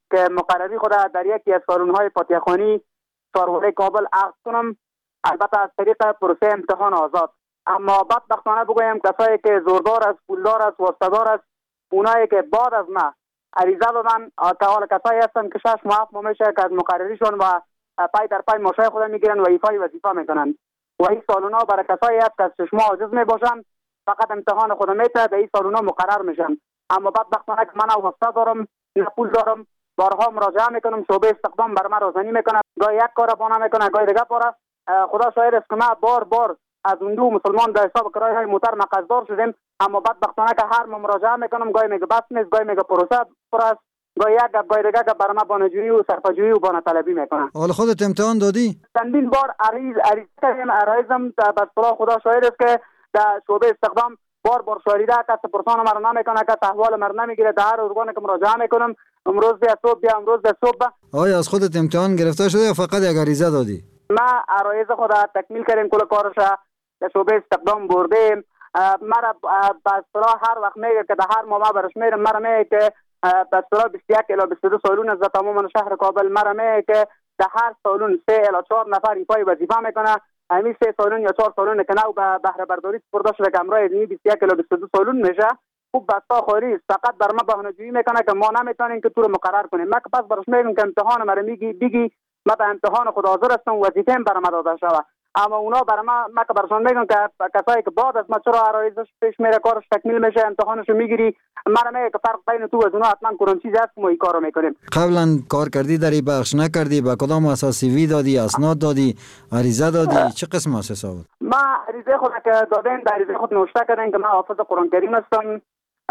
Speaker 23: که مقرری خود در یکی از سالن‌های فاتحخوانی شاروره کابل عقد کنم، البته از طریق پروسه امتحان آزاد. اما بدبختانه بگویم کسایی که زوردار است، پولدار است، واسطه‌دار است، اونایی که بعد از ما عریضه دادن که حالا کسایی هستن که 6 ماه میشه که از مقرریشون و پای در پای ماشای خود میگیرن و ایفای وظیفه میکنن و این سالونا برای کسایی هست که از 6 ماه عاجز میباشن، فقط امتحان خود میته در این سالونا مقرر میشن. اما بدبختانه که من واسطه دارم، نه پول دارم، بارها مراجعه میکنم، شعبه استخدام بر من رازنی میکنه، گاهی یک کار بانه میکنه، گاهی دیگه باره. خدا شاهد است که ما بار از اون دو مسلمان در حساب کرایه های موتر مقصدار شدیم، اما بدبختانه که هر مراجعه میکنم گاهی میگه بس نیست، گاهی میگه پروسه پر است، گاهی یک گپ گاهی دیگه بر ما بانه‌جویی و صرفه‌جویی و بانه طلبی میکنه.
Speaker 22: حالا خودت امتحان دادی؟
Speaker 23: چندین بار عریض کردیم، عرایزم به اصطلاح خدا شاهد است که در شعبه استخدام بار شاریده کس پرسان مرا نمیکنه، کس احوال مرا نمیگیره. در هر ارگانی که مراجعه میکنم امروز بیا صبح بیا امروز بیا صبح.
Speaker 22: آیا از خودت امتحان گرفته شده یا فقط یک عریضه دادی؟
Speaker 23: ما عرایز خود تکمیل کردیم، کل کارش در شعبه استخدام بردیم. مرا به اصطلاح هر وقت میگه که در هر ماه برش میرم، مرا میگه که به اصطلاح 21 الی 22 سالون از تمام شهر کابل، مرا میگه که در هر سالون 3 الی 4 نفر ایفای وظیفه میکنه. همین 3 سالون یا 4 سالون که نو به بهره برداری سپرده شده که امرای 21 الی 22 سالون میشه، خوب بستا خوری فقط بر ما بهانه‌جویی میکنه که ما نمیتونیم که تو رو مقرر کنیم. ما که پس برش میگم که امتحان مرا بگی ما به امتحان خود حاضر هستم، وظیفه‌ام بر ما داده شود. اما اونا برای ما که برشان میگن که کسایی که بعد از ما چرا عرایزش پیش میره کارش تکمیل میشه امتحانشو میگیری، من میگه که فرق بین تو و اونا حتما کدوم چیزی هست که ما این کارو میکنیم.
Speaker 22: قبلا کار کردی در این بخش نکردی؟ به کدام اساس وی دادی، اسناد دادی، عریضه دادی؟ چه قسم اساس بود؟
Speaker 23: ما عریضه خود که دادیم در عریضه خود نوشته کردیم که ما حافظ قرآن کریم هستم،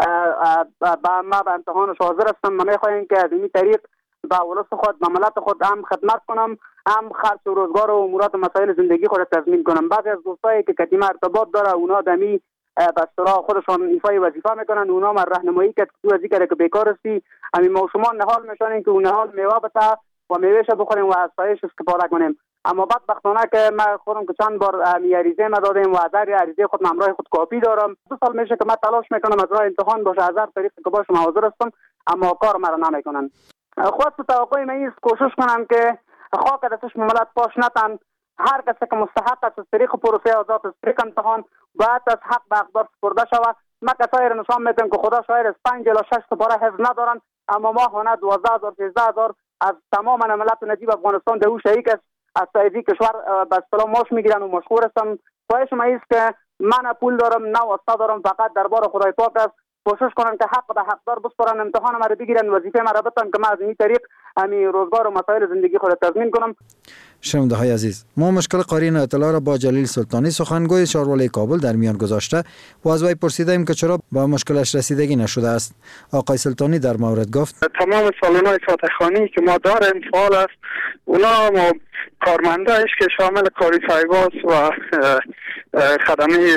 Speaker 23: ما به امتحانش حاضر هستم، ما میخوایم که از این طریق با ولس خود و ملت خود هم خدمت کنم، هم خرج و روزگار و امورات و مسائل زندگی خود تضمین کنم. بعضی از دوستایی که کتیمه ارتباط داره اونا دمی به اصطلاح خودشان ایفای وظیفه میکنن، اونا ما راهنمایی کرد که تو از اینکه بیکار هستی همین ما شما نهال میشونیم که اون نهال میوه بتا و میوهش بخوریم و از سایش استفاده کنیم. اما بدبختانه که ما خودم که چند بار عریضه ما دادیم و از عریضه خود همراه خود کاپی دارم. 2 سال میشه که من تلاش میکنم از راه امتحان باشه، از هر طریق که باشم حاضر هستم، اما کار مرا نمیکنن. خود توقع من است کوشش کنم که خاک دستش ملت پاش نتن. هر کسی که مستحق است از طریق پروسه آزاد، از طریق امتحان باید از حق به اقدار سپرده شود. ما کسایی را نشان میدیم که خدا شاید از 5 الی 6 سپاره حفظ ندارن، اما ماهانه 12000 13000 از تمام ملت نجیب افغانستان در او شریک است. از سایدی کشور به اصطلاح ماش میگیرن و مشهور هستن. خواهش من است که من پول دارم نه واسطه دارم، فقط دربار خدای پاک است. کوشش کنن که حق به حقدار بسپارن، امتحان مرا بگیرن، وظیفه مرا بتن که من از این طریق همین روزگار و مسائل زندگی خود تضمین کنم.
Speaker 22: شنونده های عزیز، ما مشکل قارین اطلاع را با جلیل سلطانی سخنگوی شارولای کابل در میان گذاشته و از وی پرسیدیم که چرا با مشکلش رسیدگی نشده است. آقای سلطانی در مورد گفت
Speaker 2: تمام سالن‌های فاتحخوانی که ما داریم فعال است، اونا ما کارمندایش که شامل کاری سایباز و خدمه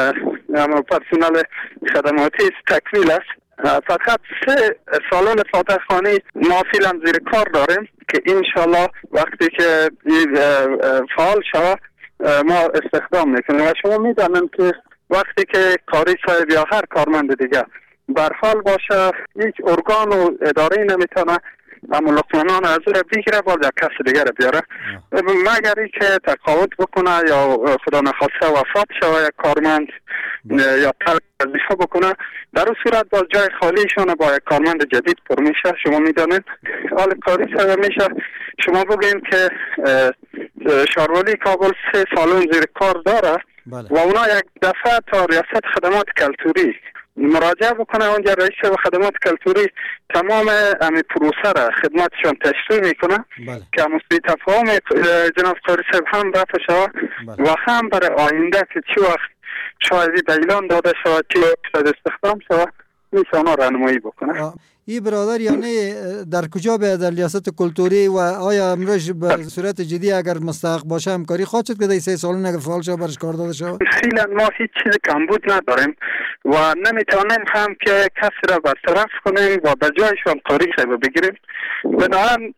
Speaker 2: پرسنل خدماتی تکمیل است. فقط 3 سالن فاتحخوانی ما فعلا زیر کار داریم که انشالله وقتی که فعال شود ما استخدام میکنیم. و شما میدانم که وقتی که کاری صاحب یا هر کارمند دیگه برحال باشه، هیچ ارگان و اداره نمیتونه اما لقمانان از او را بگیره باز یک کس دیگر را بیاره، مگر ای که تقاعد بکنه یا خدا نخواسته وفات شوه یک کارمند یا ترک وظیفه بکنه، در اون صورت باز جای خالیشون با یک کارمند جدید پر میشه. شما میدانید حال کاری سر میشه. شما بگیم که شاروالی کابل 3 سالن زیر کار داره و اونا یک دفعه تا ریاست خدمات کلتوری مراجعه بکنه، اونجا رئیس خدمات کلتوری تمام امی پروسه را خدمتشان تشریح میکنه که مسئله تفاهم جناب قاری صاحب هم رفع شود و هم برای آینده که چی وقت شاید اعلان داده شود، چی وقت استخدام شود، میشه اونا راهنمایی بکنه.
Speaker 22: این برادر یعنی در کجا به در ریاست کلتوری و آیا امروز به صورت جدی اگر مستحق باشه همکاری خواهد شد که در 3 سال اگر فعال شد برش کار داده شود؟
Speaker 2: فعلا ما هیچ چیز کمبود نداریم و نمیتونیم هم که کسی را برطرف کنیم و به جایشان قاری صاحب بگیریم. بنابراین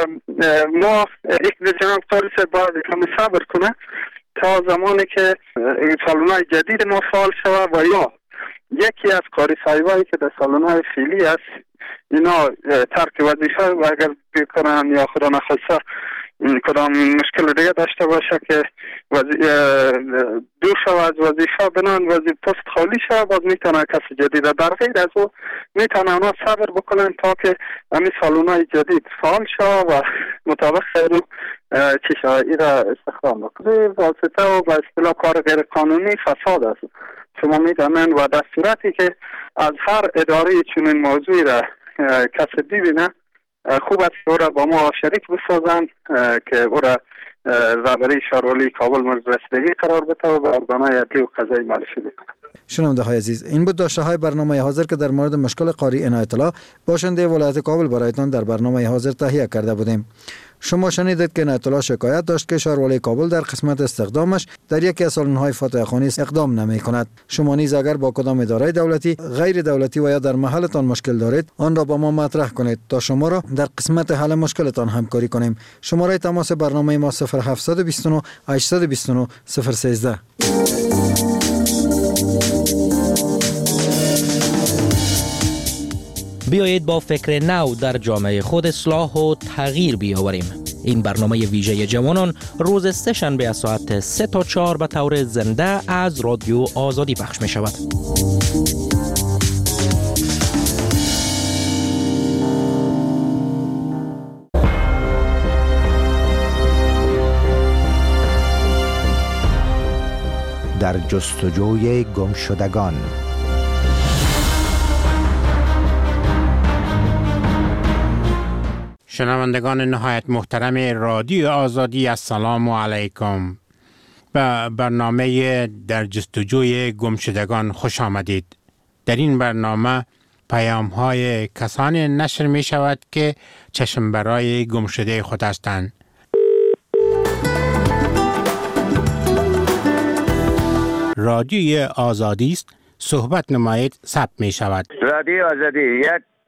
Speaker 2: ما یک جناب قاری صاحب باید کمی صبر کنه تا زمانی که سالن‌های جدید ما فعال شود و یا یکی از قاری صاحبایی که در سالن‌های فعلی است اینا ترک وظیفه و اگر بکنن یا خدا نخواسته کدام مشکل دیگه داشته باشه که دور شو از وظیفه بنان وظیفه پست خالی شو، باز میتونه کسی جدید در غیر از او میتونه اونا صبر بکنن تا که همین سالونای جدید فعال شو و مطابق خیلی چی شو ایره استخدام بکنه. واسطه و به اصطلاح کار غیر قانونی فساد است. شما میتونن و در صورتی که از هر اداره چنین موضوعی را کسی ببینه خوب است او را با ما شریک بسازند که او را رهبری شهرولی کابل مورد رسیدگی قرار بده و به ارگان‌های عدلی و قضایی معرفی بکنه.
Speaker 22: شنونده های عزیز، این بود داشته های برنامه حاضر که در مورد مشکل قاری عنایت الله باشنده ولایت کابل برایتان در برنامه حاضر تهیه کرده بودیم. شما شنیدید که عنایت الله شکایت داشت که شهرولی کابل در قسمت استخدامش در یکی از سالن‌های فاتحه خوانی اقدام نمی کند. شما نیز اگر با کدام اداره دولتی، غیر دولتی و یا در محلتان مشکل دارید، آن را با ما مطرح کنید تا شما را در قسمت حل مشکلتان همکاری کنیم. شماره تماس برنامه ما 0729 829 013.
Speaker 15: بیایید با فکر نو در جامعه خود اصلاح و تغییر بیاوریم. این برنامه ویژه جوانان روز سه‌شنبه از ساعت 3 تا 4 به طور زنده از رادیو آزادی پخش می شود.
Speaker 5: در جستجوی گمشدگان.
Speaker 3: شنوندگان نهایت محترم رادیو آزادی، السلام علیکم. به برنامه در جستجوی گمشدگان خوش آمدید. در این برنامه پیام های کسانی نشر می شود که چشم برای گمشده خود هستند. رادیو آزادی است، صحبت نمایید، ثبت می شود.
Speaker 4: رادیو آزادی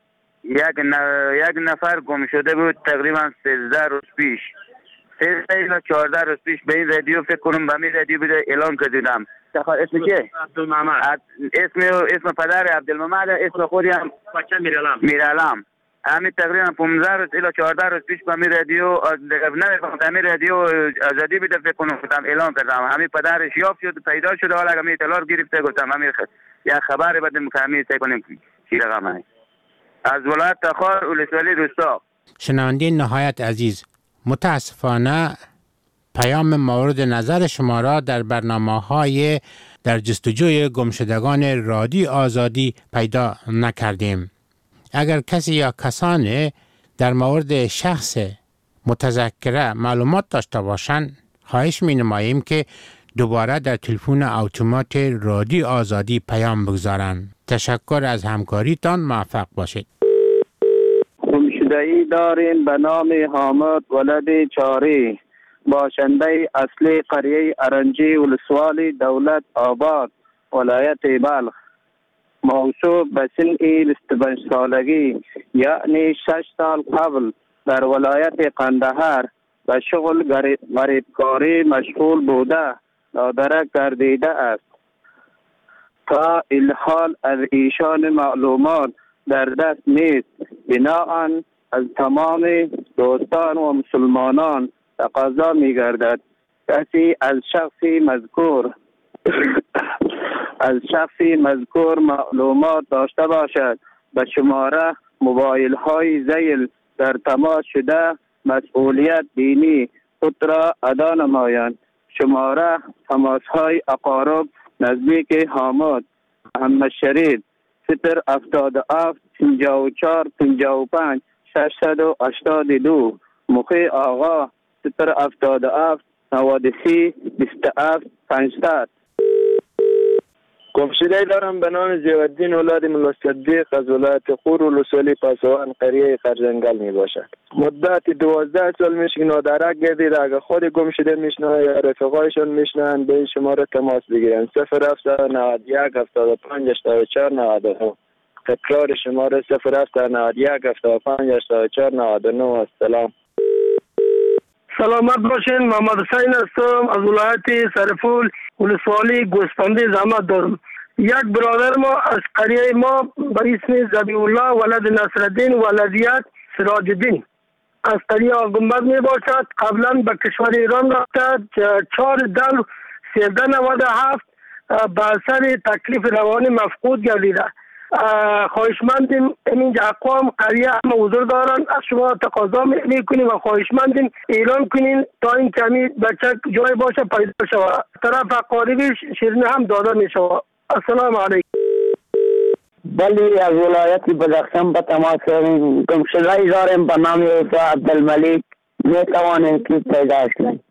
Speaker 4: یک نفر گم شده بود تقریبا 13 روز پیش. 13 یا 14 روز پیش به این رادیو فکر کنم به این رادیو بوده اعلان کردم. اسم چیه؟ عبدالمحمد. اسم پدر عبدالمحمد، اسم خودی هم بچه میرالم. همین تقریبا 15 روز الی 14 روز پیش به این رادیو نمی‌فهمم همین رادیو آزادی بوده فکر کنم گفتم اعلان کردم. همین پدرش یافت شد پیدا شد، حالا همین اطلاع گرفته گفتم همین یا خبر بدیم که همین سعی کنیم چی رقمه. از ولایت تخار ولسوالی روستا.
Speaker 3: شنونده نهایت عزیز، متاسفانه پیام مورد نظر شما را در برنامه‌های در جستجوی گمشدگان رادیو آزادی پیدا نکردیم. اگر کسی یا کسانی در مورد شخص متذکره معلومات داشته باشند، خواهش می‌نماییم که دوباره در تلفن اتومات رادیو آزادی پیام بگذارند. تشکر از همکاریتان، موفق باشید.
Speaker 4: گمشده‌ای داریم به نام حامد ولد چاری، باشنده اصلی قریه ارنجی ولسوالی دولت آباد ولایت بلخ، موصوف به سن 25 سالگی یعنی 6 سال قبل در ولایت قندهار به شغل غریبکاری مشغول بوده نادرک گردیده است. تا الحال از ایشان معلومات در دست نیست. بناهن از تمام دوستان و مسلمانان تقاضا می گردد کسی از شخصی مذکور معلومات داشته باشد به شماره موبایل های ذیل در تماس شده مسئولیت دینی خود را ادا نمایند. شماره تماس های اقارب نزدیک حامد محمد شریف 077 54 55 682 مخی آقا 077 93 27 500.
Speaker 6: گمشده دارم به نام ضیاءالدین اولاد ملا صدیق از ولایت خور ولسوالی پاسوان قریه خرجنگل می باشد. مدت 12 سال میشه که نادرک گردید. اگر خود گمشده میشنه یا رفقایشون میشنن به این شماره تماس بگیرن 0791 75 84 99. تکرار شماره 0791 75 84 99. السلام.
Speaker 10: سلامت باشین. محمد حسین هستم از ولایت سرپول ولسوالی گوسفندی زحمت دارم. یک برادر ما از قریه ما به اسم زبی الله ولد نصرالدین ولدیت سراج الدین از قریه آگنبد می باشد. قبلا به کشور ایران رفته 4-10-1397 به اثر تکلیف روانی مفقود گردیده. خواهشمندیم اینجا اقوام قریه همه حضور دارن، از شما تقاضا میکنیم و خواهشمندیم اعلان کنین تا این کمی بچه جای باشه پیدا شود. طرف قاریبی شیرینی هم داده می شود. السلام علیکم.
Speaker 7: بلی از ولایت بدخشان به تماس گمشده‌ای داریم به نام عبدالملیک. می توانیم که پیدا کنیم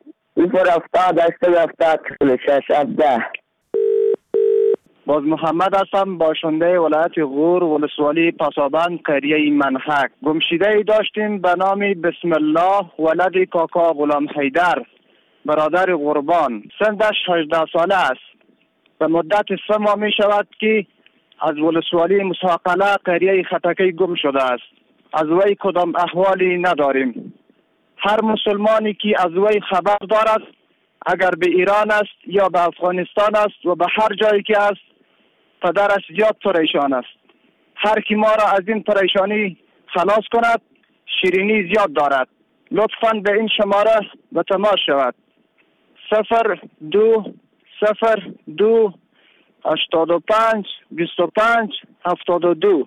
Speaker 7: 070-870-46-17.
Speaker 11: باز محمد هستم، باشنده ولایت غور ولسوالی پاسابند قریه منحک. گمشده‌ای داشتیم به نام بسم الله ولد کاکا غلام حیدر برادر قربان. سنش 18 ساله است. به مدت 3 ماه می شود که از ولسوالی مساقله قریه خطکی گم شده است. از وی کدام احوالی نداریم. هر مسلمانی که از وی خبر دارد اگر به ایران است یا به افغانستان است و به هر جایی که است پدرش زیاد پریشان است. هر کی ما را از این پریشانی خلاص کند شیرینی زیاد دارد. لطفاً به این شماره به تماس شود 0202 85 25 72.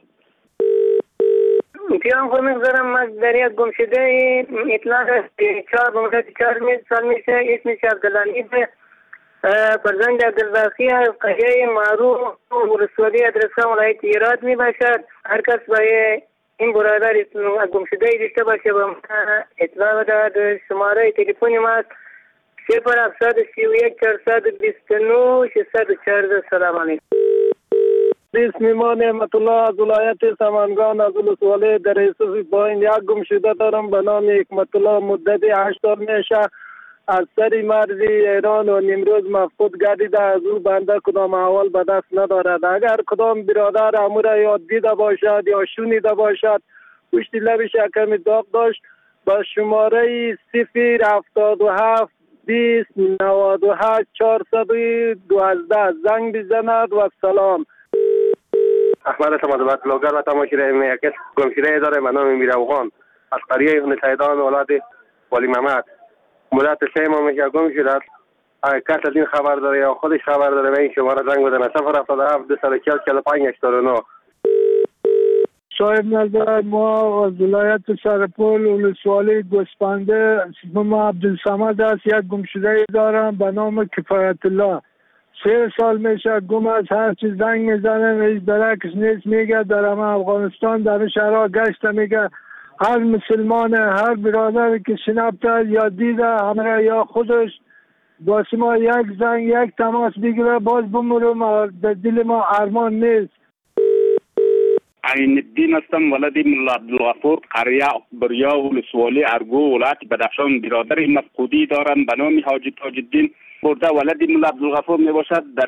Speaker 10: امتیان خود میگذارم از در یک گمشده اطلاع 4 سال میشه. اسمش عبدالحمید فرزند عبدالباقی از قریه معروف ولسوالی ادرسه ولایت هرات می باشد. هر کس برای این برادر گمشده داشته باشه به اطلاع بده. شماره تلفن ما 0731 429 614. سلام علیکم.
Speaker 6: اسم ما نعمت الله از ولایت سمنگان از ولسوالی در یوسف پایین. یک گمشده دارم به نام حکمت الله مدت 8 سال میشه. از سر مرزی ایران و نیمروز مفقود گردیده. از او بنده کدام احوال به دست ندارد. اگر کدام برادر امور یا دیده باشد یا شنیده باشد پشت لبش کمی داغ داشت با شماره 077 20 98 412 زنگ بزند و سلام.
Speaker 12: احمد سمادبت بلاگر و تماشیره میکس گمشده داره به نام میروغان از قریه نسایدان ولاد ولی محمد. مدت 3 ماه میشه گم شده. اگر کس از این خبر داره یا خودش خبر داره به این شماره زنگ بزنه 077 240 45 89.
Speaker 6: صاحب نظر ما از ولایت سرپل ولسوالی گوسفنده اسمم عبدالصمد است. یک گمشده دارم به نام کفایت الله. 3 سال میشه گم است. هر چیز زنگ میزنه هیچ درکش نیست. میگه در افغانستان در شهرها گشته. میگه هر مسلمان هر برادر که شناخته یا دیده همراه یا خودش باز ما یک زنگ یک تماس بگیره باز بمورم. در دل ما ارمان نیست.
Speaker 24: عین الدین هستم ولد ملا عبدالغفور قریه بریا ولسوالی ارگو ولایت بدخشان. برادر مفقودی دارم به نام حاجی تاج الدین برده ولد ملا عبدالغفور می باشد. در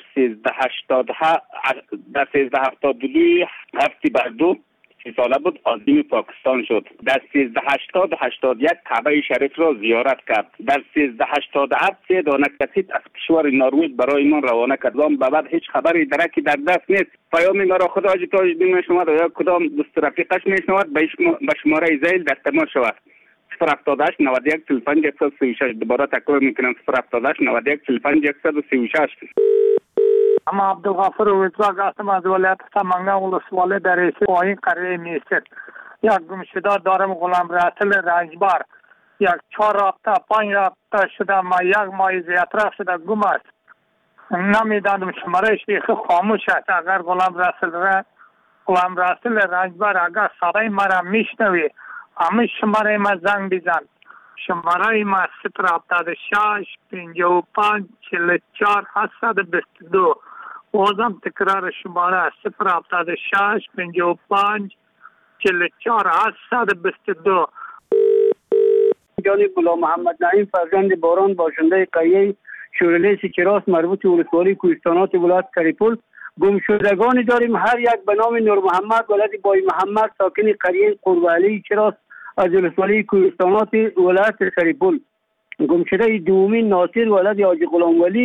Speaker 24: 1372 هفته بعد 30 ساله بود از دین پاکستان شد. در 1381 کعبه شریف را زیارت کرد. در 1387 3 دانه کسیت از کشور نروژ برای من روانه کرد. و بعد هیچ خبری درکی در دست نیست. پیام مرا خدا حاجی تاج الدین میشنود و یا کدام دوست رفیقش میشنود به شماره زیل در تماس شود 078 91 45 136. دوباره تکرار میکنم 078 91 45 136.
Speaker 6: اما عبدالغفور ویتواگ هستم از ولایت سمنگان ولسوالی در یوسف پایین قریه میسر. یک گمشده دارم غلام رسول رنجبر. 4 هفته 5 هفته شده ما 1 ماه زیادتر شده گم است. نمیدانم شماره شیخ خاموش است. اگر غلام رسول رنجبر اگر صدای مرا میشنوی همه شماره ما زنگ بزن. شماره ما 076 55 44 722. بازم تکرار شماره 076 55 44 722.
Speaker 23: جانب غلام محمد نعیم فرزند باران باشنده قریه شورلیس کراس مربوط ولسوالی کوهستانات ولایت سرپل. گمشدگانی داریم. هر یک به نام نور محمد ولد بای محمد ساکن قریه قربعلی کراس از ولسوالی کوهستانات ولایت سرپل. گمشده دومی ناصر ولد حاجی غلام ولی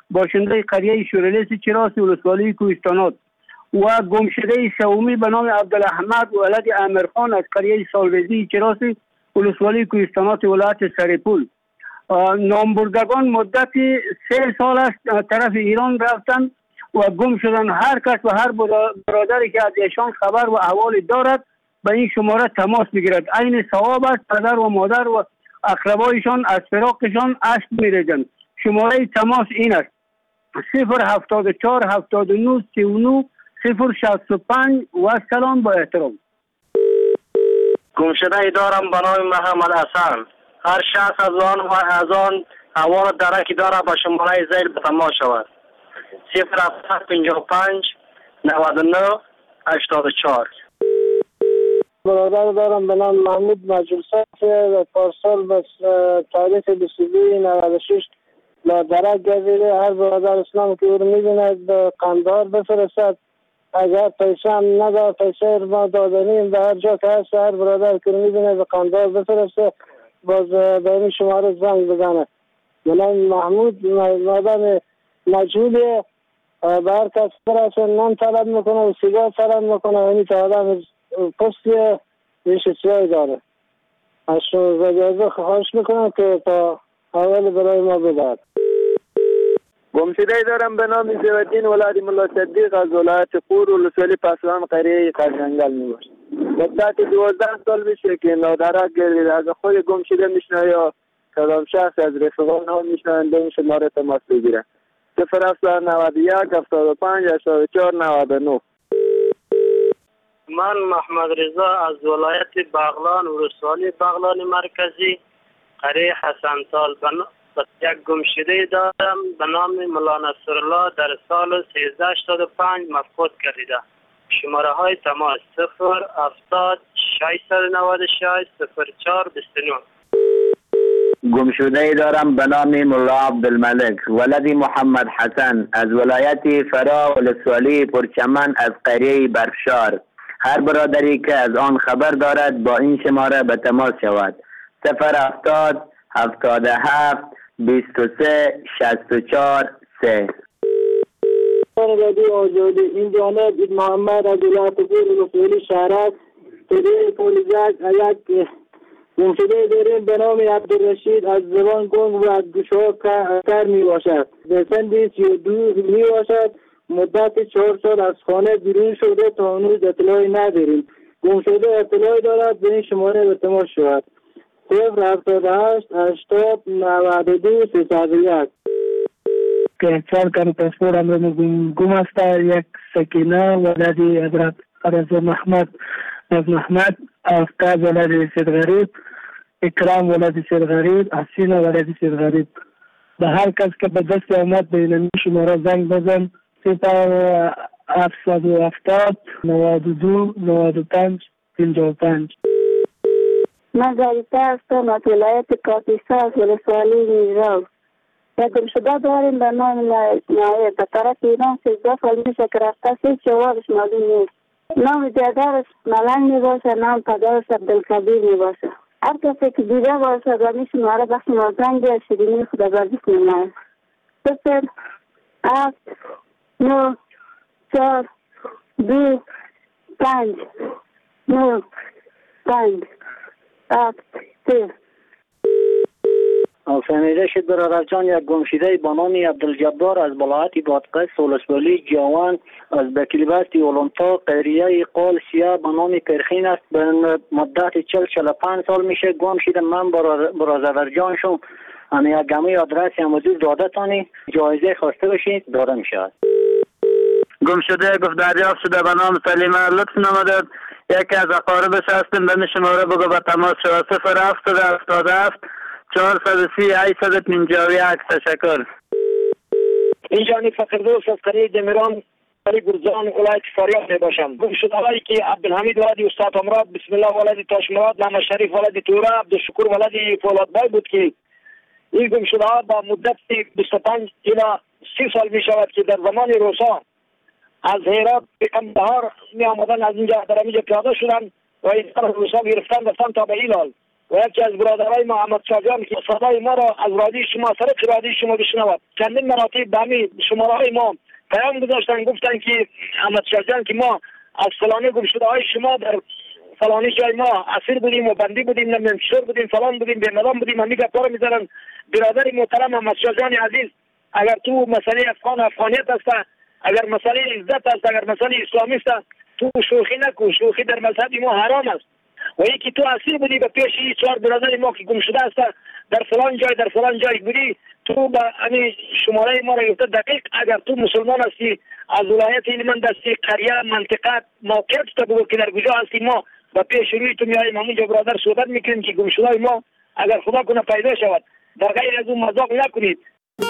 Speaker 23: باشنده قریه شورلیس چراس ولسوالی کوهستانات و گمشده سومی به نام عبدالاحمد ولد امیرخان از قریه سالوزی چراس ولسوالی کوهستانات ولایت سرپول. نامبردگان مدتی 3 سال است طرف ایران رفتن و گم شدن. هر کس و هر برادری که از ایشان خبر و احوال دارد به این شماره تماس بگیرد. عین ثواب است. پدر و مادر و اقربایشان از فراقشان اشک می‌ریزند. شماره تماس این است: 074 79 39 065 و سلام با احترام.
Speaker 9: گمشده دارم به نام محمد حسن. هر شخص از آن احوال درکی دارد به شماره زیر به تماس شود: 055 99 84.
Speaker 10: برادر دارم به نام محمود مجلسه. پارسال به تاریخ 22/96 درک گردیده. هر برادر اسلام که او رو می‌بیند به قندهار بفرستد. اگر پیسه هم ندار، پیسه ما دادنیم به هر جا که هست. هر برادر که رو می‌بینه به قندهار بفرسته، باز به این شماره زنگ بزنه. من محمود مادم مجهولیه، به هر کس برسه نان طلب میکنه و سیگار طلب میکنه. اینی که آدم پستی ریش سیاهی داره. از اجازه خواهش میکنم که تا اول برای ما بدهد.
Speaker 6: گمشده دارم به نام زیادین ولادی ملا صدیق از ولایت قور ولسوالی پسوان قریه قرجنگل میباشد. مدت 12 سال میشه که نادرک گردید. از خود گمشده میشنه یا کدام شخص از رفقان ها میشنن به این شماره تماس بگیرن: 091 75 84 99.
Speaker 13: من محمد رضا از ولایت بغلان ولسوالی بغلان مرکزی قریه حسنتال یک گمشده دارم به نام مولا نصرالله در سال 1385 مفقود گردیده. شماره های تماس 070 696 04 29.
Speaker 7: گمشده دارم به نام مولا عبدالملک ولدی محمد حسن از ولایت فرا ولسوالی پرچمن از قریه برفشار. هر برادری که از آن خبر دارد با این شماره به تماس شود: 070 77 23 64 3.
Speaker 10: آزادی این جانب محمد از ولایت قور ولسوالی شهرک تدیر پولیزک یک گمشده داریم به نام عبدالرشید از زبان گنگ و از گوشها کر می باشد. به سن 32 می باشد. مدت 4 سال از خانه بیرون شده تا هنوز اطلاعی نداریم. گمشده اطلاعی دارد به این شماره به تماس شود: 078 80 92 301. که 4 کار پاسپورت هم گم است. یک سکینه ولدی حضرت رضا محمد از محمد، افکار ولدی سید غریب، اکرام ولدی سید غریب، حسین ولدی سید غریب. به هر کس که به دست آمد به این شماره زنگ بزن: 770 92 95 55.
Speaker 14: من زاریده هستم از ولایت کاپیسا از ولسوالی میرزا. یک گمشده داریم به نام نایه. به طرف ایران 13 سال میشه که رفته. هیچ جوابش معلوم نیست. نام جدرش ملنگ میباشه، نام پدرش عبدالکبیر میباشه. هر کسی که دیده باشه و میشه ماره بخش مازنگ شیرینی خدا بردیش میمونه: 0 7 9 4 2 5 9 5 7 3.
Speaker 18: شنیده شد برادر جان، یک گمشده با نام عبدالجبار از ولایت بادغیس ولسوالی جوان از بکیلبستی اولانتا قریه قال سیاه به نام پرخین است. به مدت 40-45 سال میشه گم شده. من برادر جان شم یک گمه آدرس موجود داده تانی جایزه خواسته باشید داده میشود.
Speaker 7: گمشده گفت دریافت شده به نام سلیمه لطف نماده. یکی از اقاربش هستیم به این شماره بگو به تماس شود: 077 430 851. تشکر.
Speaker 25: اینجا فقردوس از قریه دمیران قریه گرزان ولایت فاریاب می باشم. گمشده‌هایی که عبدالحمید ولدی استاد امراد، بسم الله ولدی تاش مراد، محمد شریف ولدی توره، عبدالشکور ولدی فولادبای بود که این گمشده‌ها با مدت 25 الی 30 سال می شود که در زمان روسا از هرات به قندهار می آمدن، از اینجا در اینجا پیاده شدن و این روسا گرفتن رفتن تا به ایلال. و یکی از برادرای ما احمد شاجان که صدای ما را از رادیو شما طریق رادیو شما بشنود، چندین مراتب به همین شماره‌های ما پیام گذاشتن، گفتن که احمد شاجان که ما از فلانی گمشده‌های شما در فلانی جای ما اسیر بودیم و بندی بودیم، نمیدونم چطور بودیم، فلان بودیم، به نظام بودیم، همین گپا میذارن. برادر محترم احمد شاجان عزیز، اگر تو مسئله افغانیت است، اگر مسئله عزت است، اگر مسئله اسلامیست است، تو شوخی نکن. شوخی در مذهب ما حرام است. و یکی تو اسیر بودی به پیش این 4 برادر ما که گم شده است در فلان جای بودی، تو با همین شماره ما را گفته دقیق اگر تو مسلمان هستی از ولایت هلمند هستی، قریه منطقه موقعیت تو بگو که در کجا هستی، ما با پیش روی تو میایم همونجا برادر صحبت میکنیم که گم شده ما اگر خدا کنه پیدا شود. در غیر از اون مذاق نکنید.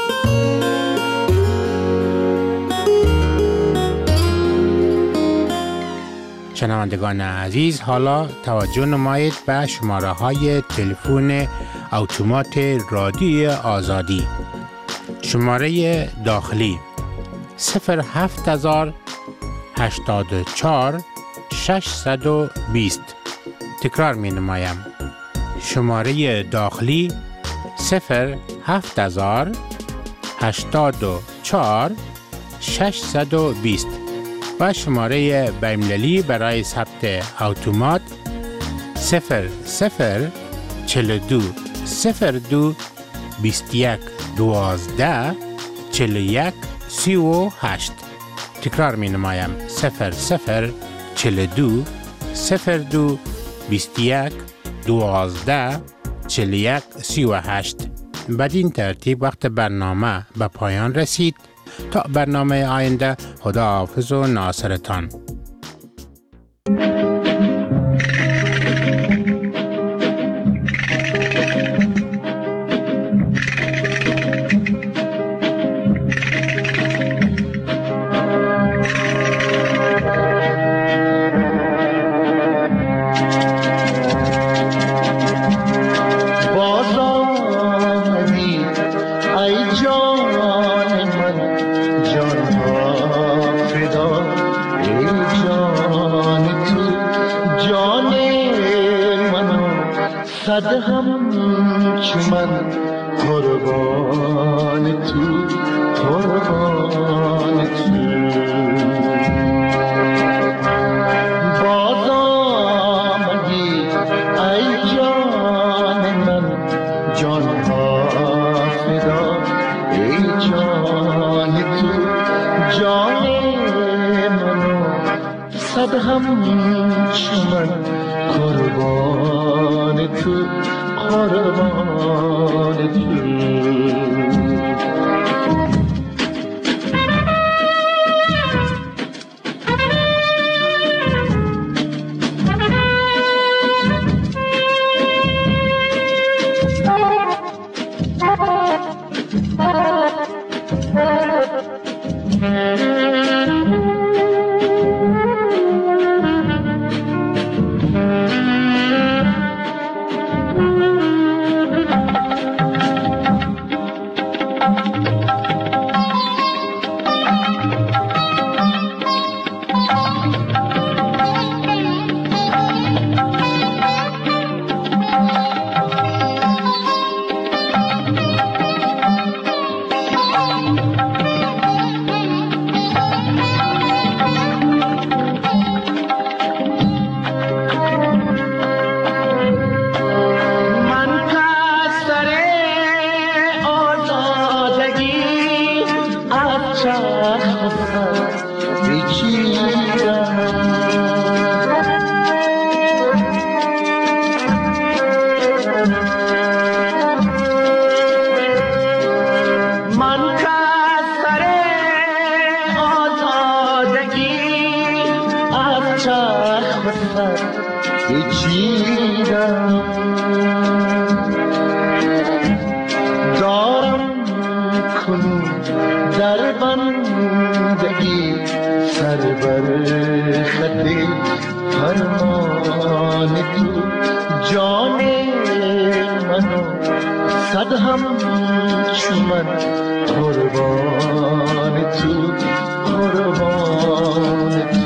Speaker 3: شنوندگان عزیز، حالا توجه نمایید به شماره های تلفن اتومات رادیو آزادی. شماره داخلی 07084 620. تکرار می نمایم. شماره داخلی 07084 620 و شماره بین‌المللی برای ثبت اتومات 0042 02 21 12 41 38. تکرار می نمایم 0042 02 21 12 41 38. بدین ترتیب وقت برنامه به پایان رسید. تا برنامه آینده، خداحافظ و ناصرتان.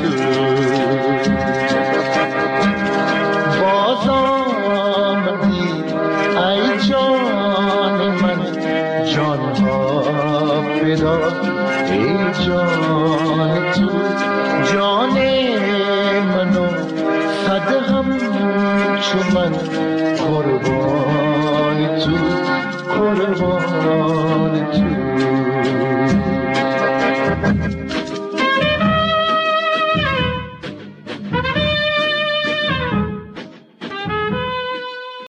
Speaker 1: بازآمدی جان منو صدقم چو من قربان تو قربان تو